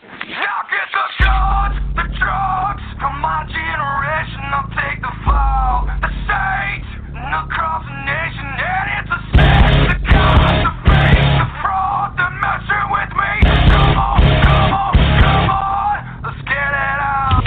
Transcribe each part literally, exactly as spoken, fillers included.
I'll get the shots, the drugs from my generation. I'll take the fall, the states, and across the nation. And it's a sin, the cost, the fake, the fraud, the messing with me. Come on, come on, come on, let's get it out.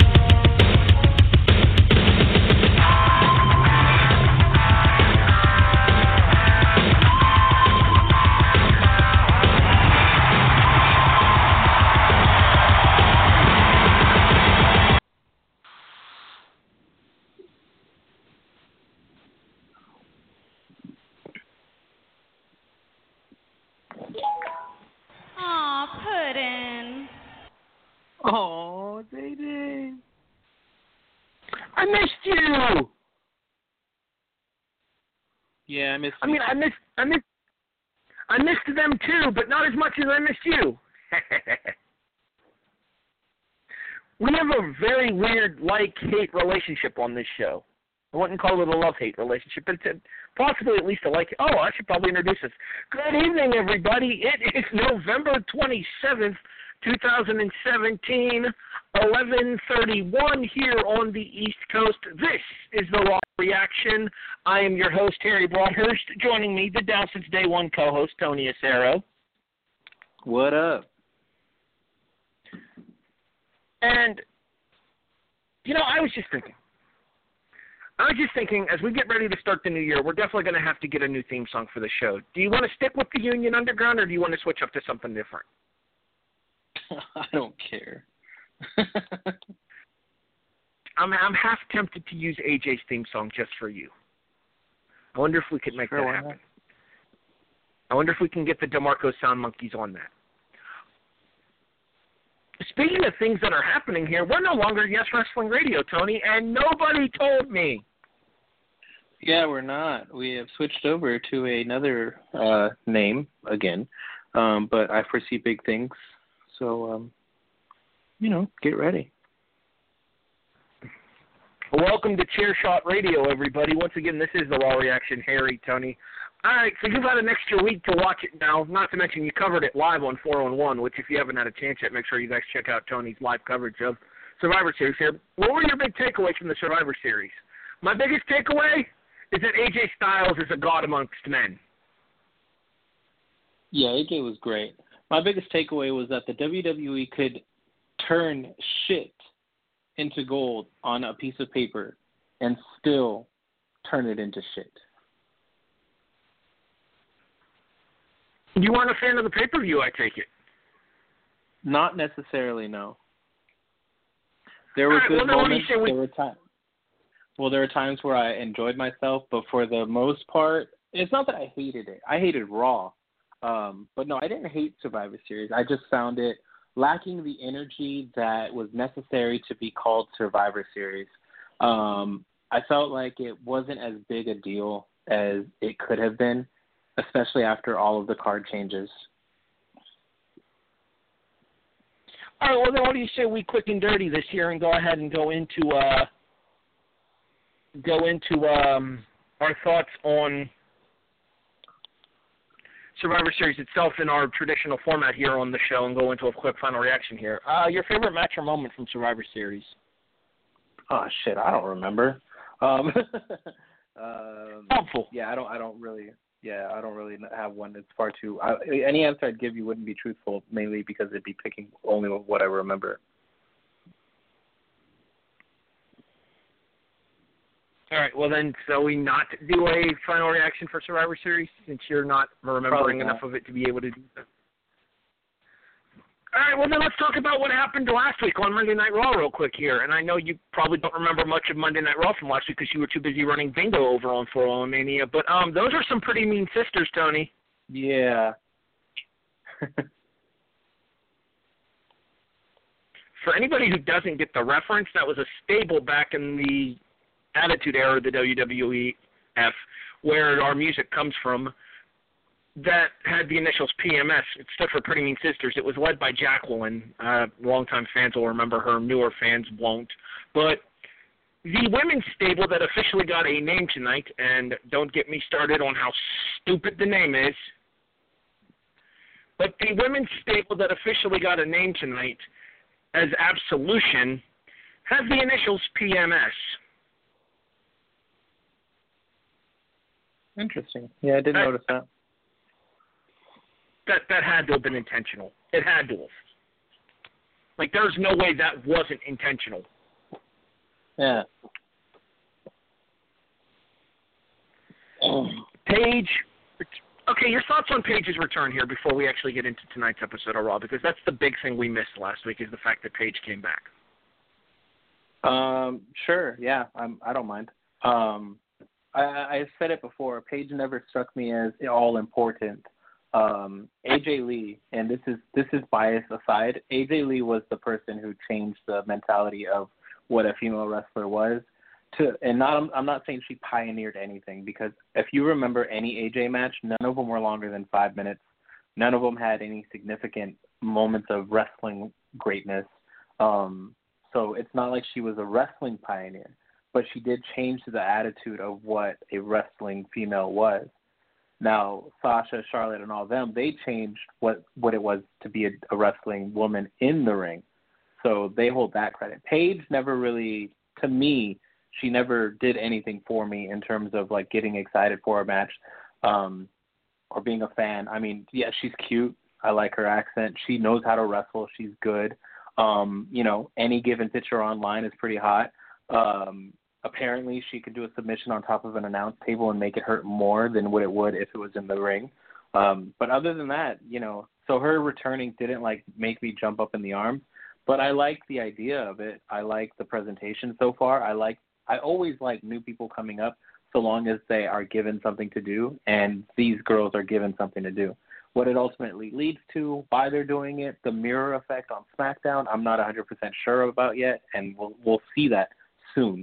Aw, Puddin'. Oh, they did. I missed you. Yeah, I missed. I mean, I missed, I missed, I missed them too, but not as much as I missed you. We have a very weird like-hate relationship on this show. I wouldn't call it a love-hate relationship, but it's a, possibly at least a like. Oh, I should probably introduce us. Good evening, everybody. It is November twenty-seventh, twenty seventeen, eleven thirty-one here on the East Coast. This is the Raw Reaction. I am your host, Harry Broadhurst. Joining me, the Down Since Day One co-host, Tony Acero. What up? And, you know, I was just thinking. I was just thinking, as we get ready to start the new year, we're definitely going to have to get a new theme song for the show. Do you want to stick with the Union Underground, or do you want to switch up to something different? I don't care. I'm I'm half tempted to use A J's theme song just for you. I wonder if we could make Sure, that happen. I wonder if we can get the DeMarco Sound Monkeys on that. Speaking of things that are happening here, we're no longer Yes Wrestling Radio, Tony, and nobody told me. Yeah, we're not. We have switched over to another uh, name again, um, but I foresee big things. So, um, you know, get ready. Welcome to Chairshot Radio, everybody. Once again, this is the Raw Reaction, Harry, Tony. All right, so you've had an extra week to watch it now, not to mention you covered it live on four oh one, which if you haven't had a chance yet, make sure you guys check out Tony's live coverage of Survivor Series here. What were your big takeaways from the Survivor Series? My biggest takeaway is that A J Styles is a god amongst men. Yeah, A J was great. My biggest takeaway was that the W W E could turn shit into gold on a piece of paper and still turn it into shit. You weren't a fan of the pay-per-view, I take it. Not necessarily, no. There were All right, good well, moments. we... There were times. Well, there were times where I enjoyed myself, but for the most part, it's not that I hated it. I hated Raw, um, but no, I didn't hate Survivor Series. I just found it lacking the energy that was necessary to be called Survivor Series. Um, I felt like it wasn't as big a deal as it could have been, especially after all of the card changes. All right, well, then what do you say we quick and dirty this year and go ahead and go into uh, go into um, our thoughts on Survivor Series itself in our traditional format here on the show and go into a quick final reaction here. Uh, your favorite match or moment from Survivor Series? Oh, shit, I don't remember. Um, um, Helpful. Yeah, I don't I don't really... Yeah, I don't really have one. It's far too... I, any answer I'd give you wouldn't be truthful, mainly because it'd be picking only what I remember. All right, well then, so we not do a final reaction for Survivor Series since you're not remembering enough of it to be able to do that? All right, well then let's talk about what happened last week on Monday Night Raw real quick here. And I know you probably don't remember much of Monday Night Raw from last week because you were too busy running bingo over on four oh one Mania. But um, those are some pretty mean sisters, Tony. Yeah. For anybody who doesn't get the reference, that was a stable back in the Attitude Era of the W W E F, where our music comes from, that had the initials P M S. It stood for Pretty Mean Sisters. It was led by Jacqueline. Uh, longtime fans will remember her. Newer fans won't. But the women's stable that officially got a name tonight, and don't get me started on how stupid the name is, But the women's stable that officially got a name tonight as Absolution has the initials P M S. Interesting. Yeah, I didn't that, notice that. That that had to have been intentional. It had to have. Like, there's no way that wasn't intentional. Yeah. Paige. Okay, your thoughts on Paige's return here before we actually get into tonight's episode of Raw, because that's the big thing we missed last week is the fact that Paige came back. Um, sure, yeah, I'm, I don't mind. Um, I, I said it before, Paige never struck me as all important. Um, A J Lee, and this is this is bias aside, A J Lee was the person who changed the mentality of what a female wrestler was. To and not I'm not saying she pioneered anything, because if you remember any A J match, none of them were longer than five minutes. None of them had any significant moments of wrestling greatness. Um, so it's not like she was a wrestling pioneer, but she did change the attitude of what a wrestling female was. Now, Sasha, Charlotte, and all of them, they changed what, what it was to be a, a wrestling woman in the ring. So they hold that credit. Paige never really, to me, she never did anything for me in terms of, like, getting excited for a match um, or being a fan. I mean, yeah, she's cute. I like her accent. She knows how to wrestle. She's good. Um, you know, any given picture online is pretty hot. Um, apparently, she could do a submission on top of an announce table and make it hurt more than what it would if it was in the ring. Um, but other than that, you know, so her returning didn't, like, make me jump up in the arms. But I like the idea of it. I like the presentation so far. I like I always like new people coming up so long as they are given something to do, and these girls are given something to do. What it ultimately leads to, why they're doing it, the mirror effect on SmackDown, I'm not one hundred percent sure about yet, and we'll we'll see that soon.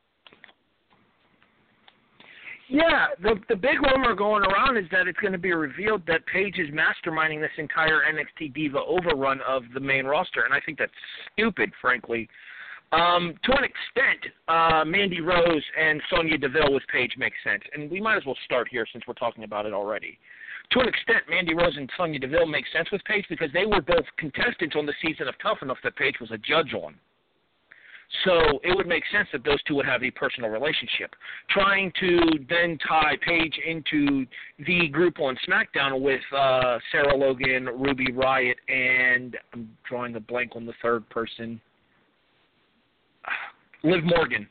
Yeah, the the big rumor going around is that it's going to be revealed that Paige is masterminding this entire N X T Diva overrun of the main roster, and I think that's stupid, frankly. Um, to an extent, uh, Mandy Rose and Sonya Deville with Paige makes sense, and we might as well start here since we're talking about it already. To an extent, Mandy Rose and Sonya Deville make sense with Paige because they were both contestants on the season of Tough Enough that Paige was a judge on. So it would make sense that those two would have a personal relationship. Trying to then tie Paige into the group on SmackDown with uh, Sarah Logan, Ruby Riott, and I'm drawing a blank on the third person, Liv Morgan.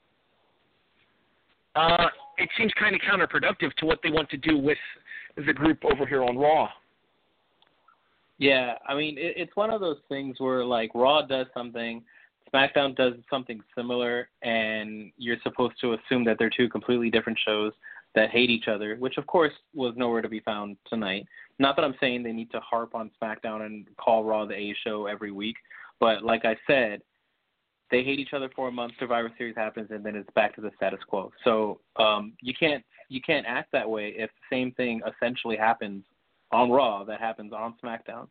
Uh, it seems kind of counterproductive to what they want to do with the group over here on Raw. Yeah, I mean, it, it's one of those things where, like, Raw does something, SmackDown does something similar, and you're supposed to assume that they're two completely different shows that hate each other, which, of course, was nowhere to be found tonight. Not that I'm saying they need to harp on SmackDown and call Raw the A show every week, but like I said, they hate each other for a month, Survivor Series happens, and then it's back to the status quo. So um, you can't you can't act that way if the same thing essentially happens on Raw that happens on SmackDown.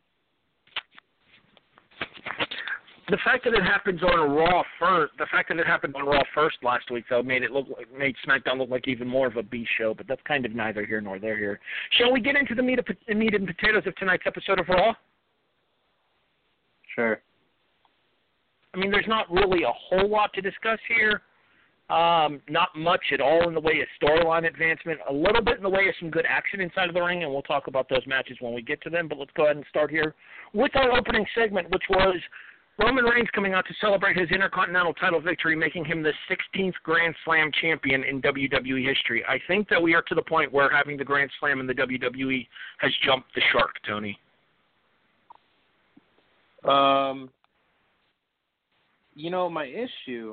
The fact that it happens on a Raw first, the fact that it happened on Raw first last week, though, made it look like, made SmackDown look like even more of a B show. But that's kind of neither here nor there. Here, shall we get into the meat, of, meat and potatoes of tonight's episode of Raw? Sure. I mean, there's not really a whole lot to discuss here. Um, not much at all in the way of storyline advancement. A little bit in the way of some good action inside of the ring, and we'll talk about those matches when we get to them. But let's go ahead and start here with our opening segment, which was Roman Reigns coming out to celebrate his Intercontinental title victory, making him the sixteenth Grand Slam champion in W W E history. I think that we are to the point where having the Grand Slam in the W W E has jumped the shark, Tony. Um... You know, my issue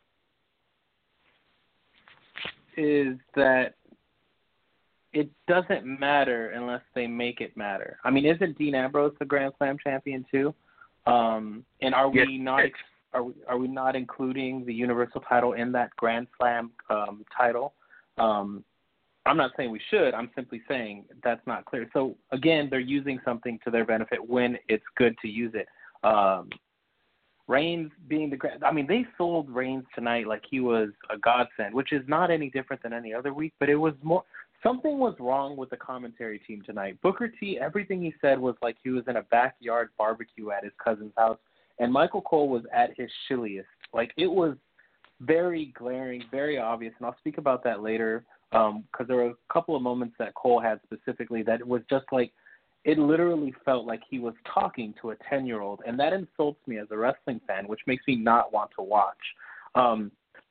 is that it doesn't matter unless they make it matter. I mean, isn't Dean Ambrose the Grand Slam champion too? Um, and are yes. we not are we, are we not including the Universal title in that Grand Slam um, title? Um, I'm not saying we should. I'm simply saying that's not clear. So again, they're using something to their benefit when it's good to use it. Um, Reigns being the grand, I mean, they sold Reigns tonight like he was a godsend, which is not any different than any other week, but it was more, Something was wrong with the commentary team tonight. Booker T, everything he said was like he was in a backyard barbecue at his cousin's house, and Michael Cole was at his shilliest. Like, it was very glaring, very obvious, and I'll speak about that later because um, there were a couple of moments that Cole had specifically that it was just like, it literally felt like he was talking to a ten-year-old, and that insults me as a wrestling fan, which makes me not want to watch. Um,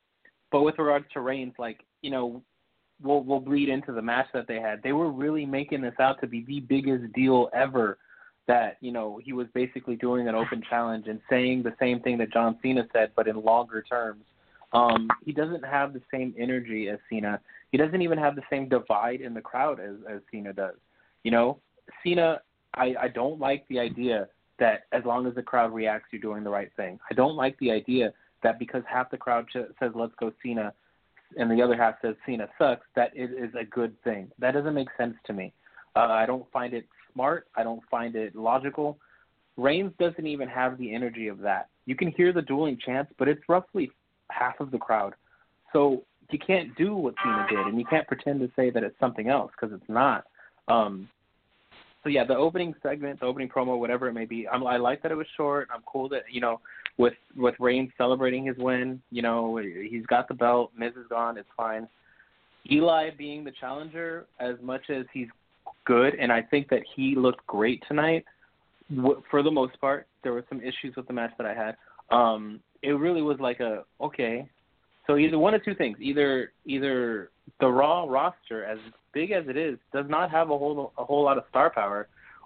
but with regards to Reigns, like, you know, we'll, we'll bleed into the match that they had. They were really making this out to be the biggest deal ever, that, you know, he was basically doing an open challenge and saying the same thing that John Cena said, but in longer terms. Um, he doesn't have the same energy as Cena. He doesn't even have the same divide in the crowd as, as Cena does. You know, Cena, I, I don't like the idea that as long as the crowd reacts, you're doing the right thing. I don't like the idea that because half the crowd ch- says, let's go Cena, and the other half says Cena sucks, that it is a good thing. That doesn't make sense to me. Uh, I don't find it smart. I don't find it logical. Reigns doesn't even have the energy of that. You can hear the dueling chants, but it's roughly half of the crowd. So you can't do what Cena did, and you can't pretend to say that it's something else because it's not. Um, so, yeah, the opening segment, the opening promo, whatever it may be, I'm, I like that it was short. I'm cool that, you know, with, with Reigns celebrating his win, you know, he's got the belt. Miz is gone. It's fine. Eli being the challenger, as much as he's good, and I think that he looked great tonight, for the most part. There were some issues with the match that I had. Um, it really was like a, okay, so either one of two things. Either either the Raw roster, as big as it is, does not have a whole a whole lot of star power,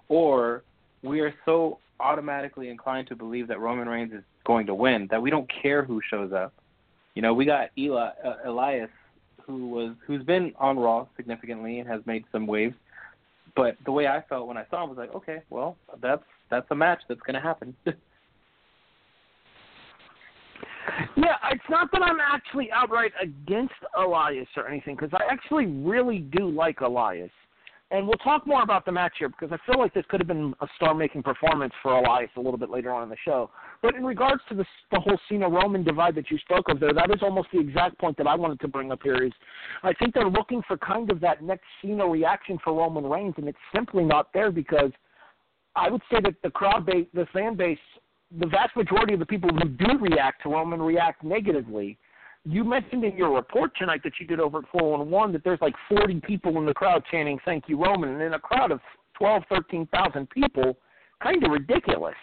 or we are so automatically inclined to believe that Roman Reigns is going to win that we don't care who shows up. You know, we got Eli, uh, Elias, who was who's been on Raw significantly and has made some waves. But the way I felt when I saw him was like, okay, well, that's that's a match that's going to happen. Yeah, it's not that I'm actually outright against Elias or anything, because I actually really do like Elias. And we'll talk more about the match here, because I feel like this could have been a star-making performance for Elias a little bit later on in the show. But in regards to the, the whole Cena-Roman divide that you spoke of there, that is almost the exact point that I wanted to bring up here, is I think they're looking for kind of that next Cena reaction for Roman Reigns, and it's simply not there, because I would say that the crowd base, the fan base, the vast majority of the people who do react to Roman react negatively. You mentioned in your report tonight that you did over at four one one that there's like forty people in the crowd chanting, thank you, Roman. And in a crowd of twelve, thirteen thousand people, kind of ridiculous.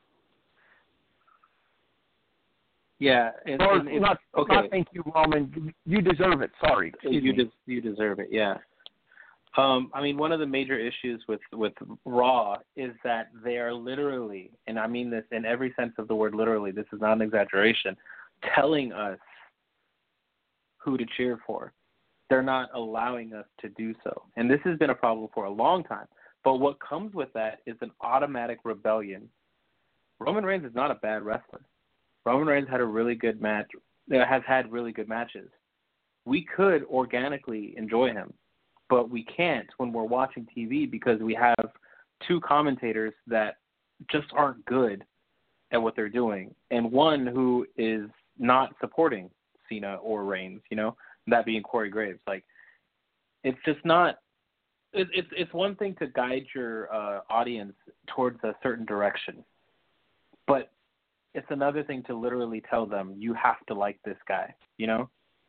Yeah. And, or, and, and, not, okay. not thank you, Roman. You deserve it. Sorry. Excuse you, me. des- you deserve it, yeah. Um, I mean, one of the major issues with, with Raw is that they are literally, and I mean this in every sense of the word literally, this is not an exaggeration, telling us who to cheer for. They're not allowing us to do so. And this has been a problem for a long time. But what comes with that is an automatic rebellion. Roman Reigns is not a bad wrestler. Roman Reigns had a really good match, has had really good matches. We could organically enjoy him, but we can't when we're watching T V because we have two commentators that just aren't good at what they're doing, and one who is not supporting Cena or Reigns, you know, that being Corey Graves. Like, it's just not it, – it's, it's one thing to guide your uh, audience towards a certain direction, but it's another thing to literally tell them you have to like this guy, you know?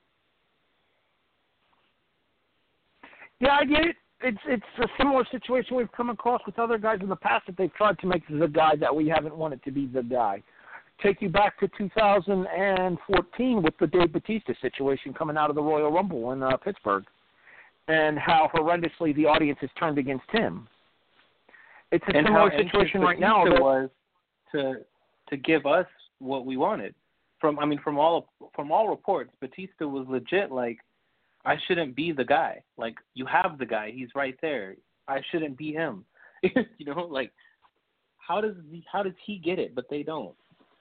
Yeah, I get it. It's it's a similar situation we've come across with other guys in the past that they've tried to make the guy that we haven't wanted to be the guy. Take you back to two thousand fourteen with the Dave Bautista situation coming out of the Royal Rumble in uh, Pittsburgh, and how horrendously the audience has turned against him. It's a and similar how situation right Batista now. That, was to to give us what we wanted. From I mean, from all from all reports, Batista was legit like, I shouldn't be the guy. Like, you have the guy. He's right there. I shouldn't be him. You know, like, how does he, how does he get it, but they don't?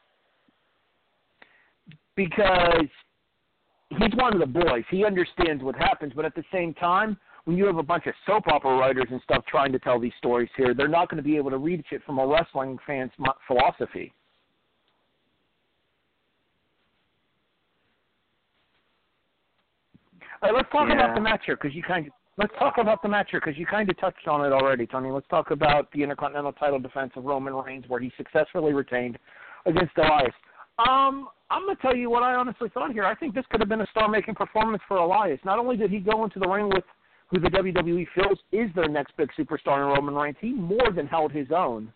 Because he's one of the boys. He understands what happens, but at the same time, when you have a bunch of soap opera writers and stuff trying to tell these stories here, they're not going to be able to read it from a wrestling fan's philosophy. All right, let's talk yeah. about the match here, because you kind of let's talk about the match here because you kind of touched on it already, Tony. Let's talk about the Intercontinental title defense of Roman Reigns where he successfully retained against Elias. Um, I'm going to tell you what I honestly thought here. I think this could have been a star-making performance for Elias. Not only did he go into the ring with who the W W E feels is their next big superstar in Roman Reigns, he more than held his own.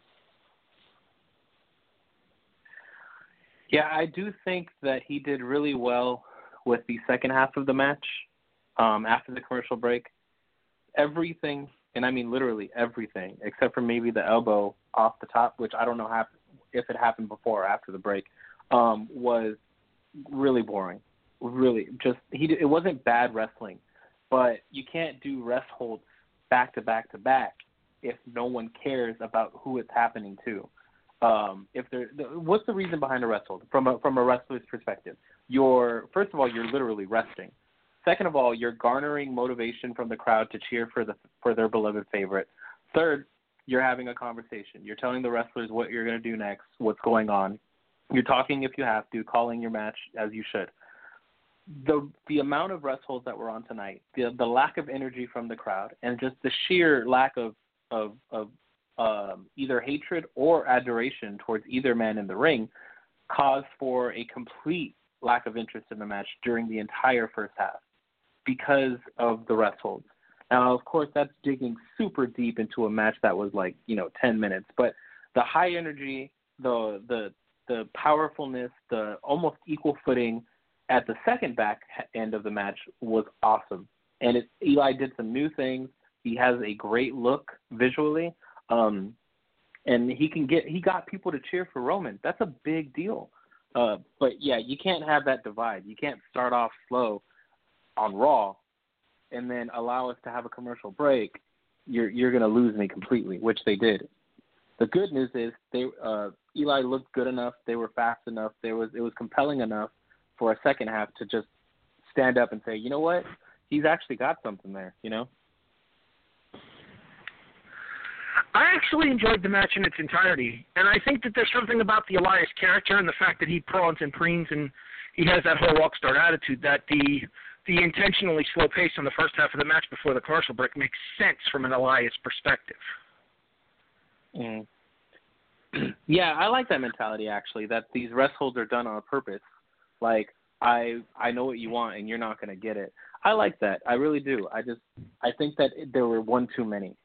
Yeah, I do think that he did really well with the second half of the match um, after the commercial break. Everything, and I mean literally everything, except for maybe the elbow off the top, which I don't know hap- if it happened before or after the break, um, was really boring. Really, just he. It wasn't bad wrestling, but you can't do rest holds back to back to back if no one cares about who it's happening to. Um, if there, what's the reason behind a rest hold from a from a wrestler's perspective? You're first of all, you're literally resting. Second of all, you're garnering motivation from the crowd to cheer for the for their beloved favorite. Third, you're having a conversation. You're telling the wrestlers what you're going to do next, what's going on. You're talking if you have to, calling your match as you should. The the amount of rest holds that were on tonight, the the lack of energy from the crowd, and just the sheer lack of of of um, either hatred or adoration towards either man in the ring, caused for a complete lack of interest in the match during the entire first half because of the rest holds. Now, of course, that's digging super deep into a match that was like, you know, ten minutes. But the high energy, the the the powerfulness, the almost equal footing at the second back end of the match was awesome. And it, Eli did some new things. He has a great look visually, um, and he can get he got people to cheer for Roman. That's a big deal. Uh, but yeah, you can't have that divide. You can't start off slow on Raw and then allow us to have a commercial break. You're you're going to lose me completely, which they did. The good news is they uh, Eli looked good enough. They were fast enough. There was it was compelling enough for a second half to just stand up and say, you know what, he's actually got something there. You know. I actually enjoyed the match in its entirety, and I think that there's something about the Elias character and the fact that he prawns and preens and he has that whole rock star attitude that the the intentionally slow pace on the first half of the match before the commercial break makes sense from an Elias perspective. Mm. Yeah, I like that mentality actually. That these rest holds are done on purpose. Like I I know what you want and you're not going to get it. I like that. I really do. I just I think that there were one too many.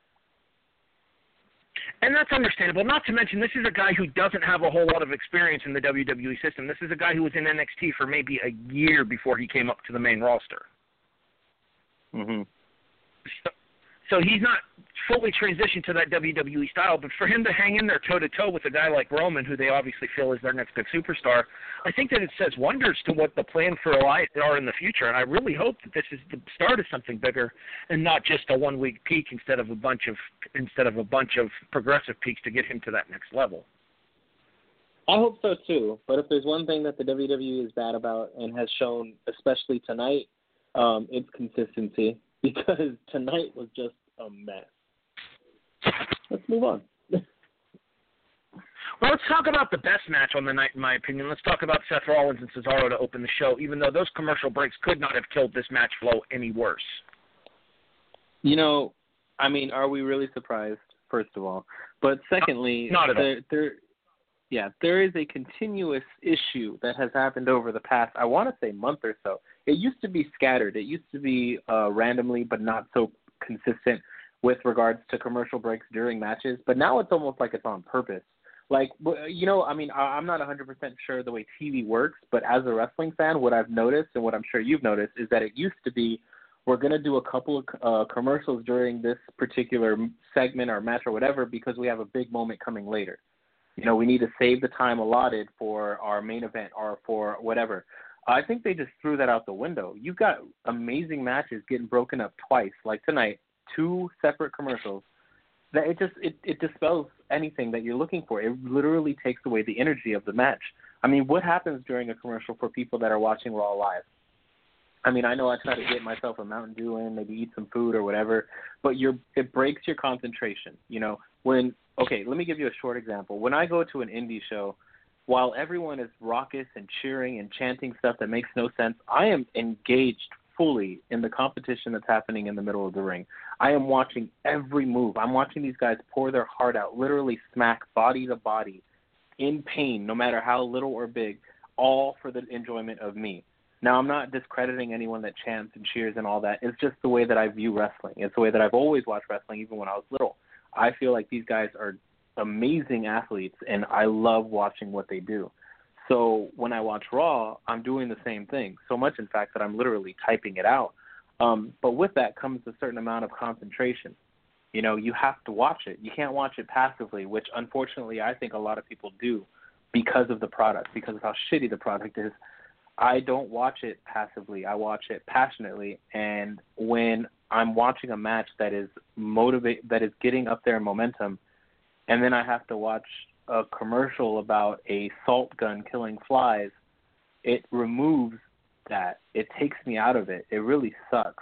And that's understandable. Not to mention, this is a guy who doesn't have a whole lot of experience in the W W E system. This is a guy who was in N X T for maybe a year before he came up to the main roster. Mm-hmm. So, so he's not fully transitioned to that W W E style, but for him to hang in there toe-to-toe with a guy like Roman, who they obviously feel is their next big superstar, I think that it says wonders to what the plan for Elias are in the future, and I really hope that this is the start of something bigger and not just a one-week peak instead of a bunch of instead of a bunch of progressive peaks to get him to that next level. I hope so too, but if there's one thing that the W W E is bad about and has shown, especially tonight, um, it's consistency, because tonight was just a mess. Let's move on. Well, let's talk about the best match on the night, in my opinion. Let's talk about Seth Rollins and Cesaro to open the show, even though those commercial breaks could not have killed this match flow any worse. You know, I mean, are we really surprised, first of all? But secondly, not at all. There, there, yeah, there is a continuous issue that has happened over the past, I want to say, month or so. It used to be scattered. It used to be uh, randomly, but not so consistent with regards to commercial breaks during matches. But now it's almost like it's on purpose. Like, you know, I mean, I'm not one hundred percent sure the way T V works, but as a wrestling fan, what I've noticed and what I'm sure you've noticed is that it used to be, we're going to do a couple of uh, commercials during this particular segment or match or whatever because we have a big moment coming later. You know, we need to save the time allotted for our main event or for whatever. I think they just threw that out the window. You've got amazing matches getting broken up twice, like tonight, two separate commercials. That it just it, it dispels anything that you're looking for. It literally takes away the energy of the match. I mean, what happens during a commercial for people that are watching Raw live? I mean, I know I try to get myself a Mountain Dew in, maybe eat some food or whatever, but you're it breaks your concentration. You know, when okay, let me give you a short example. When I go to an indie show, while everyone is raucous and cheering and chanting stuff that makes no sense, I am engaged fully in the competition that's happening in the middle of the ring. I am watching every move. I'm watching these guys pour their heart out, literally smack body to body in pain, no matter how little or big, all for the enjoyment of me. Now, I'm not discrediting anyone that chants and cheers and all that. It's just the way that I view wrestling. It's the way that I've always watched wrestling, even when I was little. I feel like these guys are amazing athletes, and I love watching what they do. So when I watch Raw, I'm doing the same thing, so much, in fact, that I'm literally typing it out. Um, but with that comes a certain amount of concentration. You know, you have to watch it. You can't watch it passively, which, unfortunately, I think a lot of people do because of the product, because of how shitty the product is. I don't watch it passively. I watch it passionately. And when I'm watching a match that is motivate, that is getting up there in momentum, and then I have to watch a commercial about a salt gun killing flies, it removes that. It takes me out of it. It really sucks.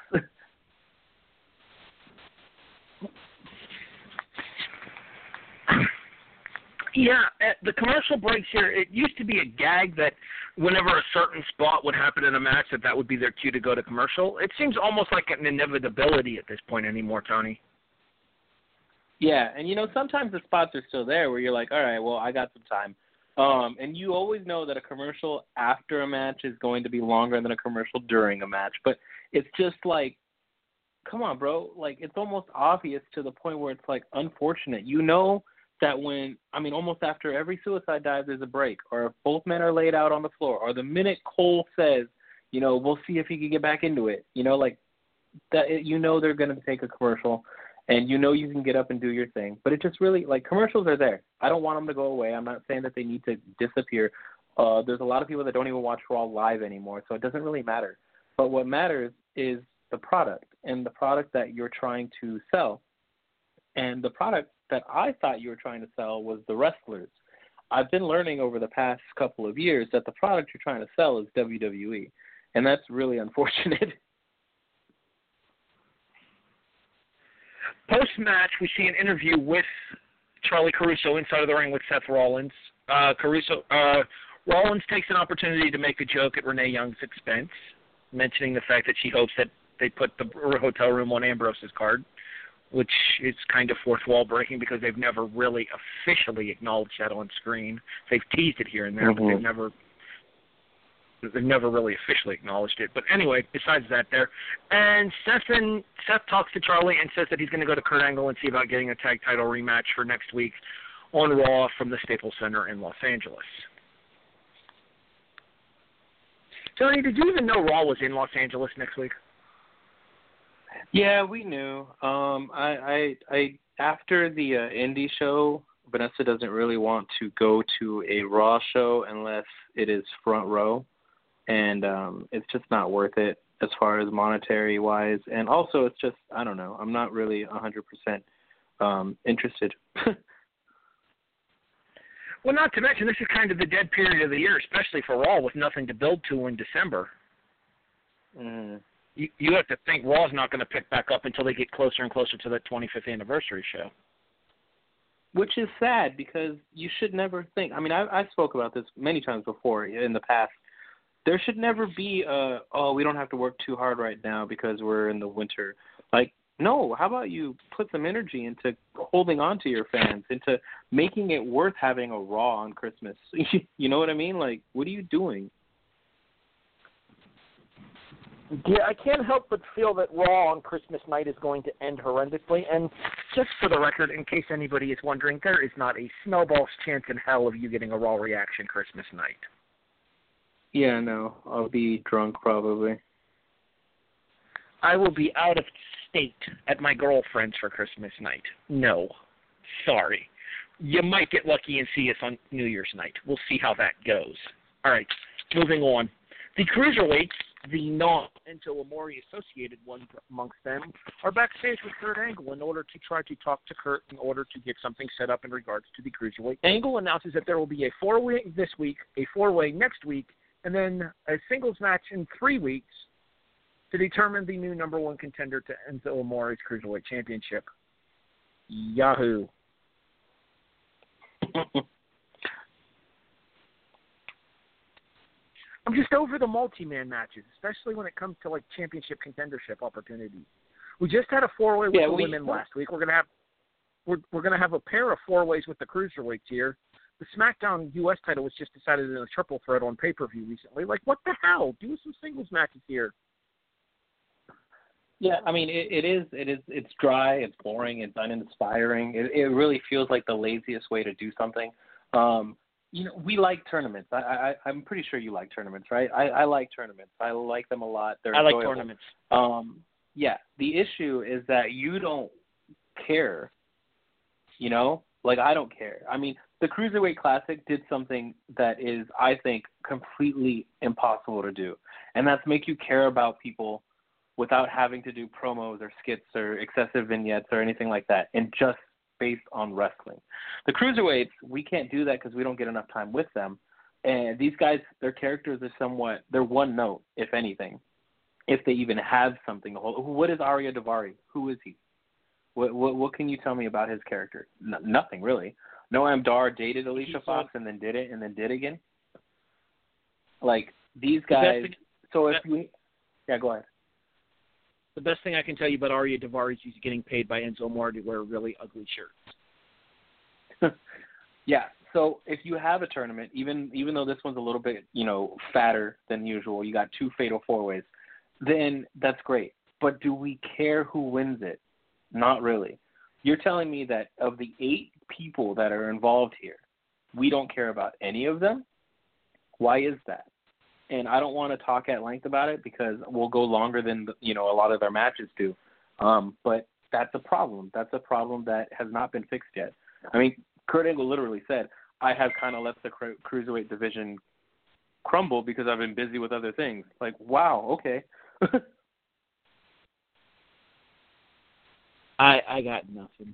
Yeah, at the commercial breaks here, it used to be a gag that whenever a certain spot would happen in a match, that that would be their cue to go to commercial. It seems almost like an inevitability at this point anymore, Tony. Yeah, and, you know, sometimes the spots are still there where you're like, all right, well, I got some time. Um, and you always know that a commercial after a match is going to be longer than a commercial during a match. But it's just like, come on, bro. Like, it's almost obvious to the point where it's, like, unfortunate. You know that when, I mean, almost after every suicide dive, there's a break. Or if both men are laid out on the floor. Or the minute Cole says, you know, we'll see if he can get back into it. You know, like, that. You know they're going to take a commercial. And you know you can get up and do your thing. But it just really, like, commercials are there. I don't want them to go away. I'm not saying that they need to disappear. Uh, there's a lot of people that don't even watch Raw live anymore, so it doesn't really matter. But what matters is the product and the product that you're trying to sell. And the product that I thought you were trying to sell was the wrestlers. I've been learning over the past couple of years that the product you're trying to sell is W W E. And that's really unfortunate. Post-match, we see an interview with Charlie Caruso inside of the ring with Seth Rollins. Uh, Caruso, uh, Rollins takes an opportunity to make a joke at Renee Young's expense, mentioning the fact that she hopes that they put the hotel room on Ambrose's card, which is kind of fourth wall breaking because they've never really officially acknowledged that on screen. They've teased it here and there, mm-hmm. but they've never They've never really officially acknowledged it. But anyway, besides that there. And Seth, and Seth talks to Charlie and says that he's going to go to Kurt Angle and see about getting a tag title rematch for next week on Raw from the Staples Center in Los Angeles. Tony, did you even know Raw was in Los Angeles next week? Yeah, we knew. Um, I, I, I after the uh, indie show, Vanessa doesn't really want to go to a Raw show unless it is front row. And um, it's just not worth it as far as monetary-wise. And also, it's just, I don't know, I'm not really one hundred percent um, interested. Well, not to mention, this is kind of the dead period of the year, especially for Raw, with nothing to build to in December. Mm. You, you have to think Raw's not going to pick back up until they get closer and closer to that twenty-fifth anniversary show. Which is sad, because you should never think, I mean, I, I spoke about this many times before in the past. There should never be a, oh, we don't have to work too hard right now because we're in the winter. Like, no, how about you put some energy into holding on to your fans, into making it worth having a Raw on Christmas? You know what I mean? Like, what are you doing? Yeah, I can't help but feel that Raw on Christmas night is going to end horrendously. And just for the record, in case anybody is wondering, there is not a snowball's chance in hell of you getting a Raw reaction Christmas night. Yeah, no, I'll be drunk probably. I will be out of state at my girlfriend's for Christmas night. No, sorry. You might get lucky and see us on New Year's night. We'll see how that goes. All right, moving on. The Cruiserweights, the non-Enzo Amore associated ones amongst them, are backstage with Kurt Angle in order to try to talk to Kurt in order to get something set up in regards to the Cruiserweight. Angle announces that there will be a four-way this week, a four-way next week, and then a singles match in three weeks to determine the new number one contender to Enzo Amore's Cruiserweight Championship. Yahoo. I'm just over the multi-man matches, especially when it comes to like championship contendership opportunities. We just had a four-way with Yeah, the we, women last week. We're gonna have we're we're gonna have a pair of four-ways with the cruiserweights here. The SmackDown U S title was just decided in a triple threat on pay-per-view recently. Like, what the hell? Do some singles matches here. Yeah, I mean, it, it is, it is, it's dry, it's boring, it's uninspiring. It, it really feels like the laziest way to do something. Um, you know, we like tournaments. I, I, I'm pretty sure you like tournaments, right? I, I like tournaments. I like them a lot. They're I like enjoyable. tournaments. Um, yeah, the issue is that you don't care. You know, like I don't care. I mean, the Cruiserweight Classic did something that is, I think, completely impossible to do, and that's make you care about people without having to do promos or skits or excessive vignettes or anything like that, and just based on wrestling. The Cruiserweights, we can't do that because we don't get enough time with them. And these guys, their characters are somewhat, they're one note, if anything, if they even have something to hold. What is Arya Daivari? Who is he? What what, what can you tell me about his character? N- nothing, really. Noam Dar dated Alicia Fox and then did it and then did again. Like, these guys, thing, so if that, we, yeah, go ahead. The best thing I can tell you about Arya Daivari is she's getting paid by Enzo Amore to wear really ugly shirts. Yeah, so if you have a tournament, even even though this one's a little bit, you know, fatter than usual, you got two fatal four-ways, then that's great. But do we care who wins it? Not really. You're telling me that of the eight people that are involved here, we don't care about any of them? Why is that? And I don't want to talk at length about it because we'll go longer than, you know, a lot of their matches do. Um, but that's a problem. That's a problem that has not been fixed yet. I mean, Kurt Angle literally said, I have kind of let the cru- cruiserweight division crumble because I've been busy with other things. Like, wow, okay. I I got nothing.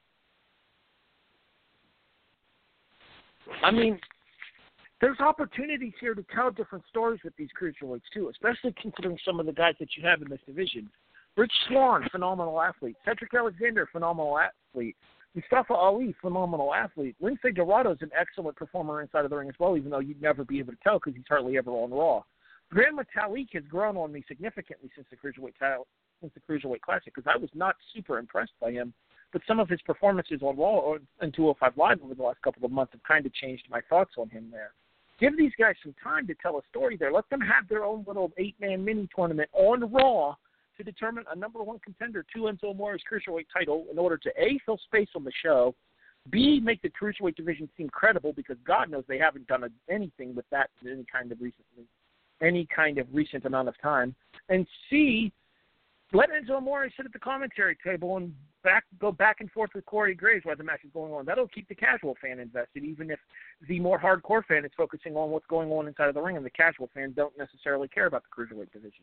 I mean, there's opportunities here to tell different stories with these cruiserweights too, especially considering some of the guys that you have in this division. Rich Swann, phenomenal athlete. Cedric Alexander, phenomenal athlete. Mustafa Ali, phenomenal athlete. Lince Dorado's an excellent performer inside of the ring as well, even though you'd never be able to tell because he's hardly ever on Raw. Grand Metalik has grown on me significantly since the Cruiserweight title, since the Cruiserweight Classic, because I was not super impressed by him. But some of his performances on Raw and two oh five Live over the last couple of months have kind of changed my thoughts on him there. Give these guys some time to tell a story there. Let them have their own little eight-man mini tournament on Raw to determine a number one contender to Enzo Amore's Cruiserweight title in order to, A, fill space on the show, B, make the Cruiserweight division seem credible because God knows they haven't done anything with that in any kind of recently, any kind of recent amount of time, and C, let Enzo Amore sit at the commentary table and back go back and forth with Corey Graves while the match is going on. That'll keep the casual fan invested, even if the more hardcore fan is focusing on what's going on inside of the ring and the casual fans don't necessarily care about the Cruiserweight division.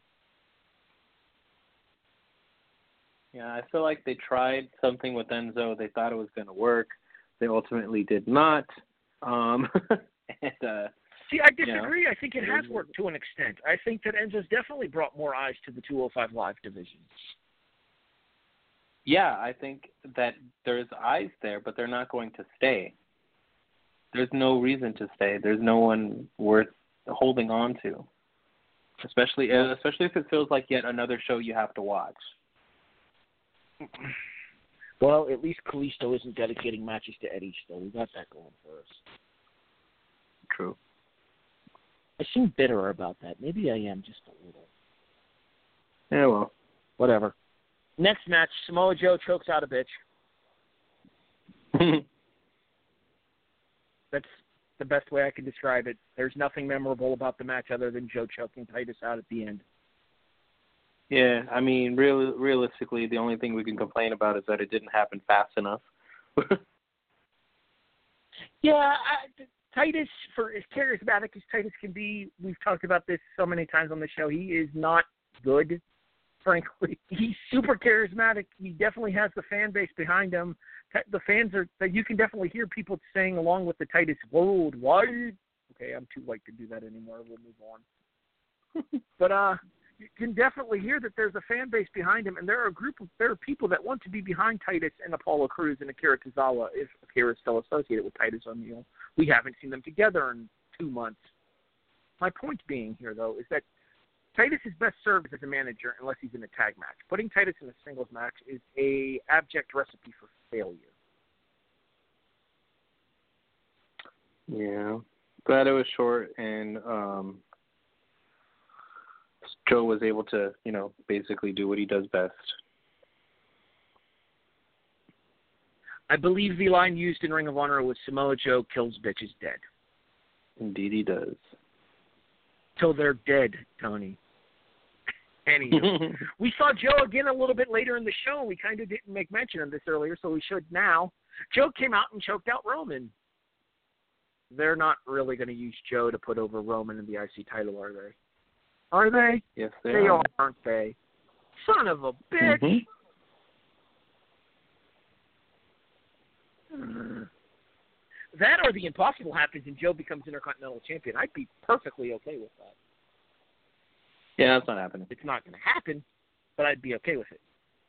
Yeah, I feel like they tried something with Enzo. They thought it was going to work. They ultimately did not. Um, and, uh, See, I disagree. You know, I think it has worked to an extent. I think that Enzo's definitely brought more eyes to the two oh five Live division. Yeah, I think that there's eyes there, but they're not going to stay. There's no reason to stay. There's no one worth holding on to, especially especially if it feels like yet another show you have to watch. Well, at least Kalisto isn't dedicating matches to Eddie still. We got that going for us. True. I seem bitter about that. Maybe I am just a little. Yeah, well. Whatever. Next match, Samoa Joe chokes out a bitch. That's the best way I can describe it. There's nothing memorable about the match other than Joe choking Titus out at the end. Yeah, I mean, real, realistically, the only thing we can complain about is that it didn't happen fast enough. yeah, I, Titus, for as charismatic as Titus can be, we've talked about this so many times on the show, he is not good, frankly. He's super charismatic. He definitely has the fan base behind him. The fans are, you can definitely hear people saying along with the Titus worldwide. Okay, I'm too late to do that anymore. We'll move on. but, uh, you can definitely hear that there's a fan base behind him, and there are a group of there are people that want to be behind Titus and Apollo Crews and Akira Tozawa if Akira is still associated with Titus O'Neil. We haven't seen them together in two months. My point being here, though, is that Titus is best served as a manager unless he's in a tag match. Putting Titus in a singles match is a abject recipe for failure. Yeah. Glad it was short, and um, Joe was able to, you know, basically do what he does best. I believe the line used in Ring of Honor was Samoa Joe kills bitches dead. Indeed he does. Till they're dead, Tony. Anywho, we saw Joe again a little bit later in the show. We kind of didn't make mention of this earlier, so we should now. Joe came out and choked out Roman. They're not really going to use Joe to put over Roman in the I C title, are they? Are they? Yes, they, they are. are, aren't they? Son of a bitch. Mm-hmm. Uh, that or the impossible happens and Joe becomes Intercontinental Champion. I'd be perfectly okay with that. Yeah, that's not happening. It's not going to happen, but I'd be okay with it.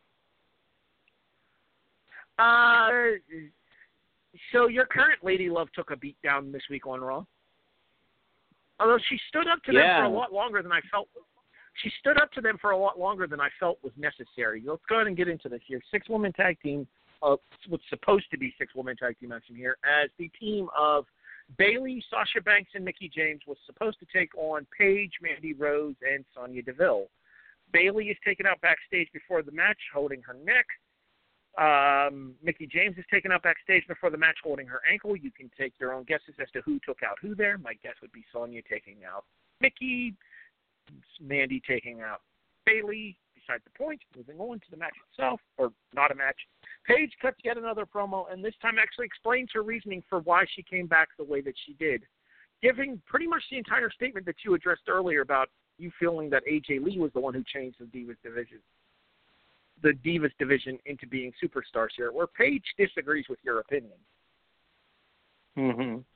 Uh, so your current Lady Love took a beat down this week on Raw. Although she stood up to them yeah. for a lot longer than I felt. She stood up to them for a lot longer than I felt was necessary. Let's go ahead and get into this here. Six-woman tag team, uh, what's supposed to be six-woman tag team action here, as the team of Bayley, Sasha Banks, and Mickie James was supposed to take on Paige, Mandy Rose, and Sonya Deville. Bayley is taken out backstage before the match, holding her neck. Um, Mickie James is taken out backstage before the match, holding her ankle. You can take your own guesses as to who took out who there. My guess would be Sonya taking out Mickie, Mandy taking out Bayley. Beside the point, moving on to the match itself, or not a match. Paige cuts yet another promo, and this time actually explains her reasoning for why she came back the way that she did, giving pretty much the entire statement that you addressed earlier about you feeling that A J Lee was the one who changed the Divas division, the Divas division into being superstars here, where Paige disagrees with your opinion. Mm-hmm.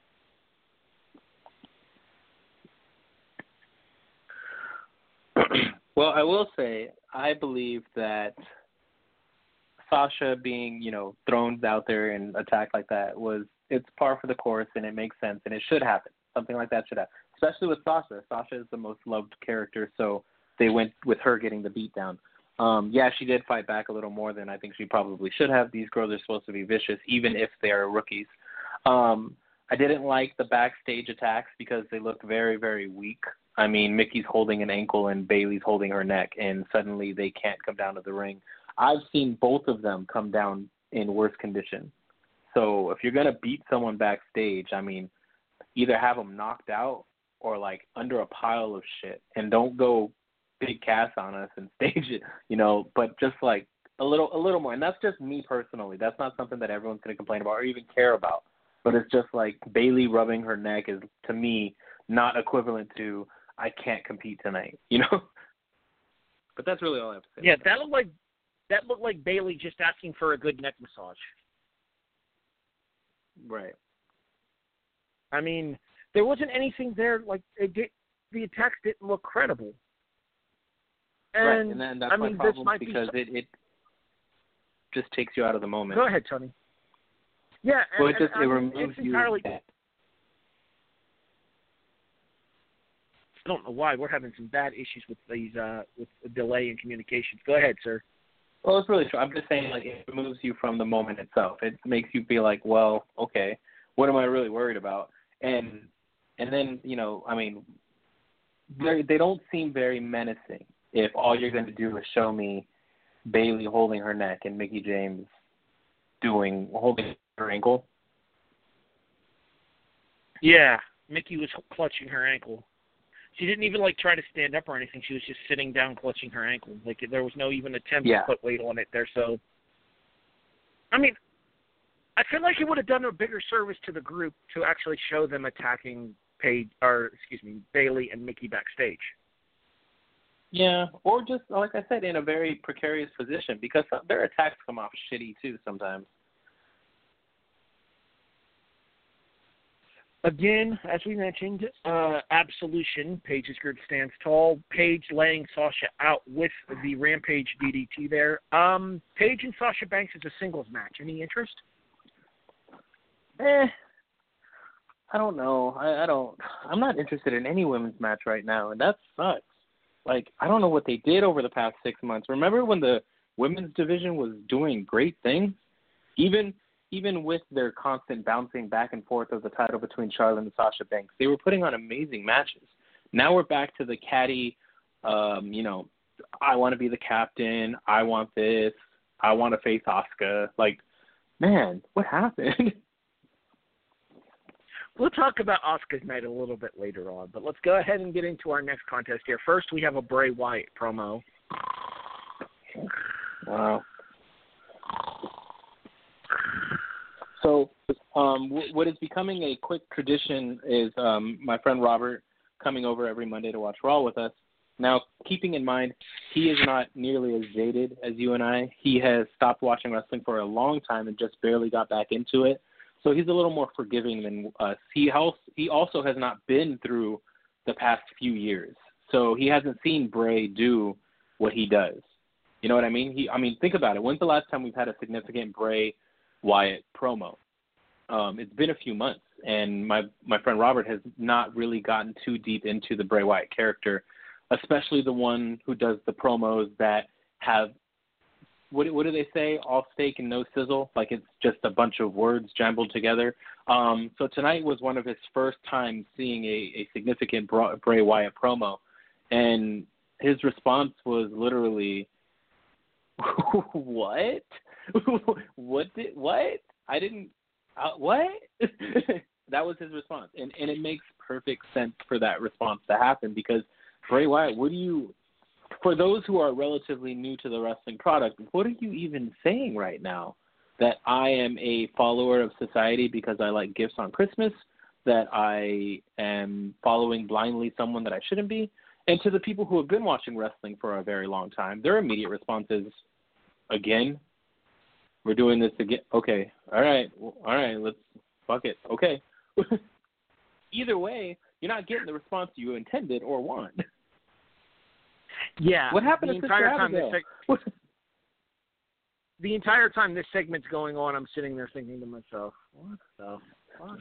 Well, I will say, I believe that Sasha being, you know, thrown out there and attacked like that was, it's par for the course, and it makes sense, and it should happen. Something like that should happen, especially with Sasha. Sasha is the most loved character, so they went with her getting the beat down. Um, yeah, she did fight back a little more than I think she probably should have. These girls are supposed to be vicious, even if they are rookies. Um, I didn't like the backstage attacks because they looked very, very weak. I mean, Mickey's holding an ankle and Bayley's holding her neck, and suddenly they can't come down to the ring. I've seen both of them come down in worse condition. So if you're going to beat someone backstage, I mean, either have them knocked out or, like, under a pile of shit. And don't go big cast on us and stage it, you know, but just, like, a little a little more. And that's just me personally. That's not something that everyone's going to complain about or even care about. But it's just like Bayley rubbing her neck is, to me, not equivalent to I can't compete tonight, you know? But that's really all I have to say. Yeah, that looked like that looked like Bayley just asking for a good neck massage. Right. I mean, there wasn't anything there, like, it did, the attacks didn't look credible. And, right, and then that's I my mean, problem this because be... it, it just takes you out of the moment. Go ahead, Tony. Yeah, and, well, it just and, it I mean, removes it's you. entirely... I don't know why we're having some bad issues with these uh, with the delay in communications. Go ahead, sir. Well, it's really true. I'm just saying, like, it removes you from the moment itself. It makes you feel like, well, okay, what am I really worried about? And and then, you know, I mean, they they don't seem very menacing if all you're going to do is show me Bayley holding her neck and Mickie James doing holding her ankle. Yeah, Mickie was clutching her ankle. She didn't even, like, try to stand up or anything. She was just sitting down clutching her ankle. Like, there was no even attempt yeah. to put weight on it there. So, I mean, I feel like it would have done a bigger service to the group to actually show them attacking Paige, or, excuse me, Bayley and Mickie backstage. Yeah, or just, like I said, in a very precarious position, because their attacks come off shitty, too, sometimes. Again, as we mentioned, uh, Absolution, Paige's group stands tall. Paige laying Sasha out with the Rampage D D T there. Um, Paige and Sasha Banks is a singles match. Any interest? Eh. I don't know. I, I don't. I'm not interested in any women's match right now, and that sucks. Like, I don't know what they did over the past six months. Remember when the women's division was doing great things? Even even with their constant bouncing back and forth of the title between Charlotte and Sasha Banks, they were putting on amazing matches. Now we're back to the catty, um, you know, I want to be the captain. I want this. I want to face Asuka. Like, man, what happened? We'll talk about Asuka's night a little bit later on, but let's go ahead and get into our next contest here. First, we have a Bray Wyatt promo. Wow. So, um, w- what is becoming a quick tradition is um, my friend Robert coming over every Monday to watch Raw with us. Now, keeping in mind, he is not nearly as jaded as you and I. He has stopped watching wrestling for a long time and just barely got back into it. So he's a little more forgiving than us. He also, he also has not been through the past few years. So he hasn't seen Bray do what he does. You know what I mean? He, I mean, think about it. When's the last time we've had a significant Bray Wyatt promo? Um, it's been a few months, and my, my friend Robert has not really gotten too deep into the Bray Wyatt character, especially the one who does the promos that have, what, what do they say, all steak and no sizzle? Like it's just a bunch of words jumbled together. Um, so tonight was one of his first times seeing a, a significant Bray Wyatt promo, and his response was literally, what? what did, what? I didn't, uh, what? That was his response. And, and it makes perfect sense for that response to happen because Bray Wyatt, what do you, for those who are relatively new to the wrestling product, what are you even saying right now? That I am a follower of society because I like gifts on Christmas, that I am following blindly someone that I shouldn't be? And to the people who have been watching wrestling for a very long time, their immediate response is, again, we're doing this again. Okay, all right, all right, let's, fuck it, okay. Either way, you're not getting the response you intended or want. Yeah. What happened the to entire Sister time this Abigail? seg- The entire time this segment's going on, I'm sitting there thinking to myself, what the fuck?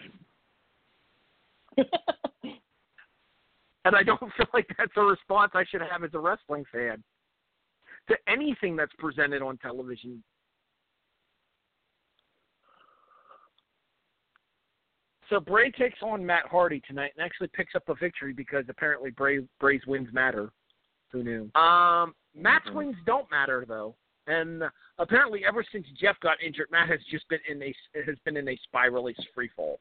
And I don't feel like that's a response I should have as a wrestling fan to anything that's presented on television. So Bray takes on Matt Hardy tonight and actually picks up a victory because apparently Bray Bray's wins matter. Who knew? Um, Matt's mm-hmm. wins don't matter though, and apparently ever since Jeff got injured, Matt has just been in a has been in a spirally free fall.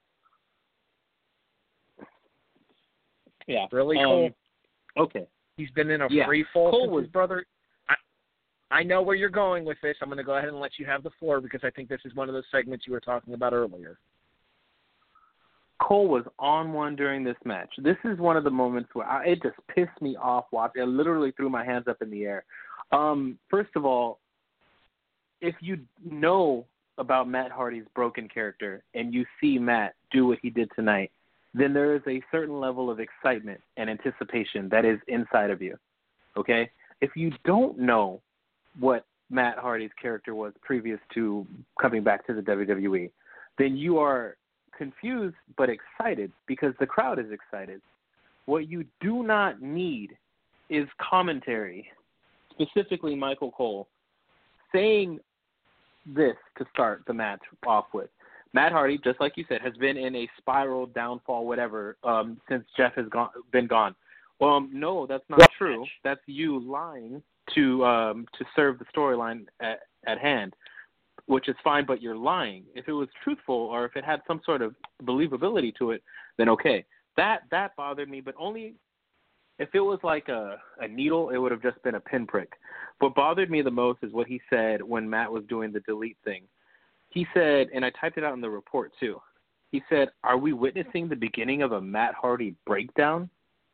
Yeah. Really, um, Cole? Okay. He's been in a yeah. free fall Cole since was... his brother. I, I know where you're going with this. I'm going to go ahead and let you have the floor because I think this is one of those segments you were talking about earlier. Cole was on one during this match. This is one of the moments where I, it just pissed me off watching. I literally threw my hands up in the air. Um, first of all, if you know about Matt Hardy's broken character and you see Matt do what he did tonight, then there is a certain level of excitement and anticipation that is inside of you, okay? If you don't know what Matt Hardy's character was previous to coming back to the W W E, then you are confused but excited because the crowd is excited. What you do not need is commentary, specifically Michael Cole, saying this to start the match off with. Matt Hardy, just like you said, has been in a spiral, downfall, whatever, um, since Jeff has gone, been gone. Um, no, that's not what true. match? That's you lying to um, to serve the storyline at, at hand, which is fine, but you're lying. If it was truthful or if it had some sort of believability to it, then okay. That that bothered me, but only if it was like a, a needle, it would have just been a pinprick. What bothered me the most is what he said when Matt was doing the delete thing. He said, and I typed it out in the report too, he said, are we witnessing the beginning of a Matt Hardy breakdown?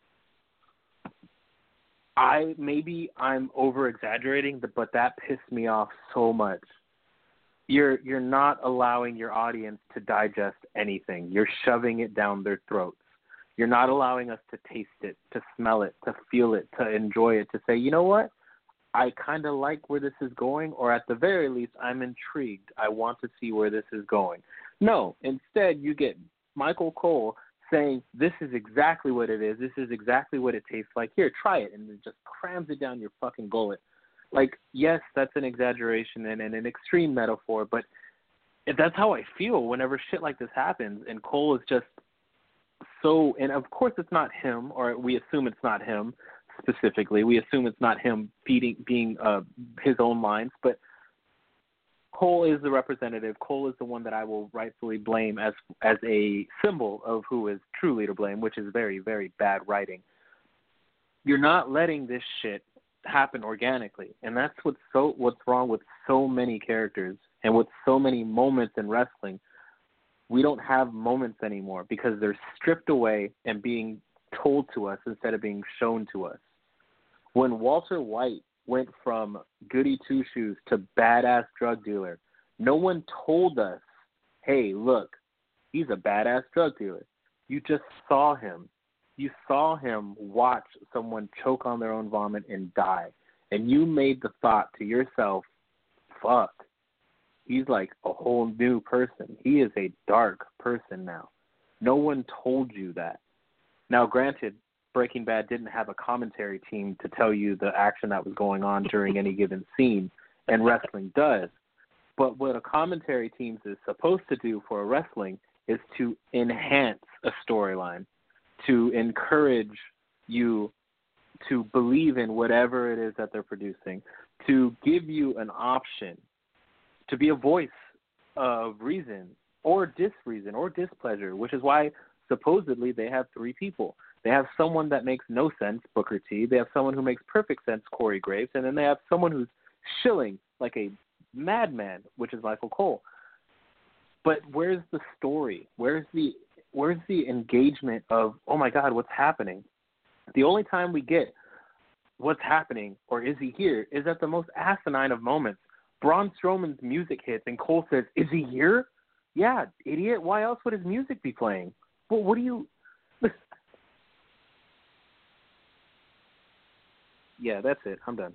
I maybe I'm over-exaggerating, but that pissed me off so much. You're you're not allowing your audience to digest anything. You're shoving it down their throats. You're not allowing us to taste it, to smell it, to feel it, to enjoy it, to say, you know what? I kind of like where this is going, or at the very least, I'm intrigued. I want to see where this is going. No, instead, you get Michael Cole saying, this is exactly what it is, this is exactly what it tastes like, here, try it, and it just crams it down your fucking gullet. Like, yes, that's an exaggeration and, and an extreme metaphor, but that's how I feel whenever shit like this happens, and Cole is just so, and of course it's not him, or we assume it's not him specifically, we assume it's not him feeding, being uh, his own lines, but Cole is the representative. Cole is the one that I will rightfully blame as as a symbol of who is truly to blame, which is very, very bad writing. You're not letting this shit happen organically, and that's what's so what's wrong with so many characters and with so many moments in wrestling. We don't have moments anymore because they're stripped away and being told to us instead of being shown to us. When Walter White went from goody two-shoes to badass drug dealer, no one told us, hey, look, he's a badass drug dealer. You just saw him. You saw him watch someone choke on their own vomit and die. And you made the thought to yourself, fuck, he's like a whole new person. He is a dark person now. No one told you that. Now, granted, Breaking Bad didn't have a commentary team to tell you the action that was going on during any given scene, and wrestling does. But what a commentary team is supposed to do for a wrestling is to enhance a storyline, to encourage you to believe in whatever it is that they're producing, to give you an option, to be a voice of reason or disreason or displeasure, which is why supposedly they have three people. They have someone that makes no sense, Booker T. They have someone who makes perfect sense, Corey Graves. And then they have someone who's shilling like a madman, which is Michael Cole. But where's the story? Where's the where's the engagement of, oh, my God, what's happening? The only time we get what's happening or is he here is at the most asinine of moments. Braun Strowman's music hits and Cole says, is he here? Yeah, idiot. Why else would his music be playing? Well, what do you... Yeah, that's it. I'm done.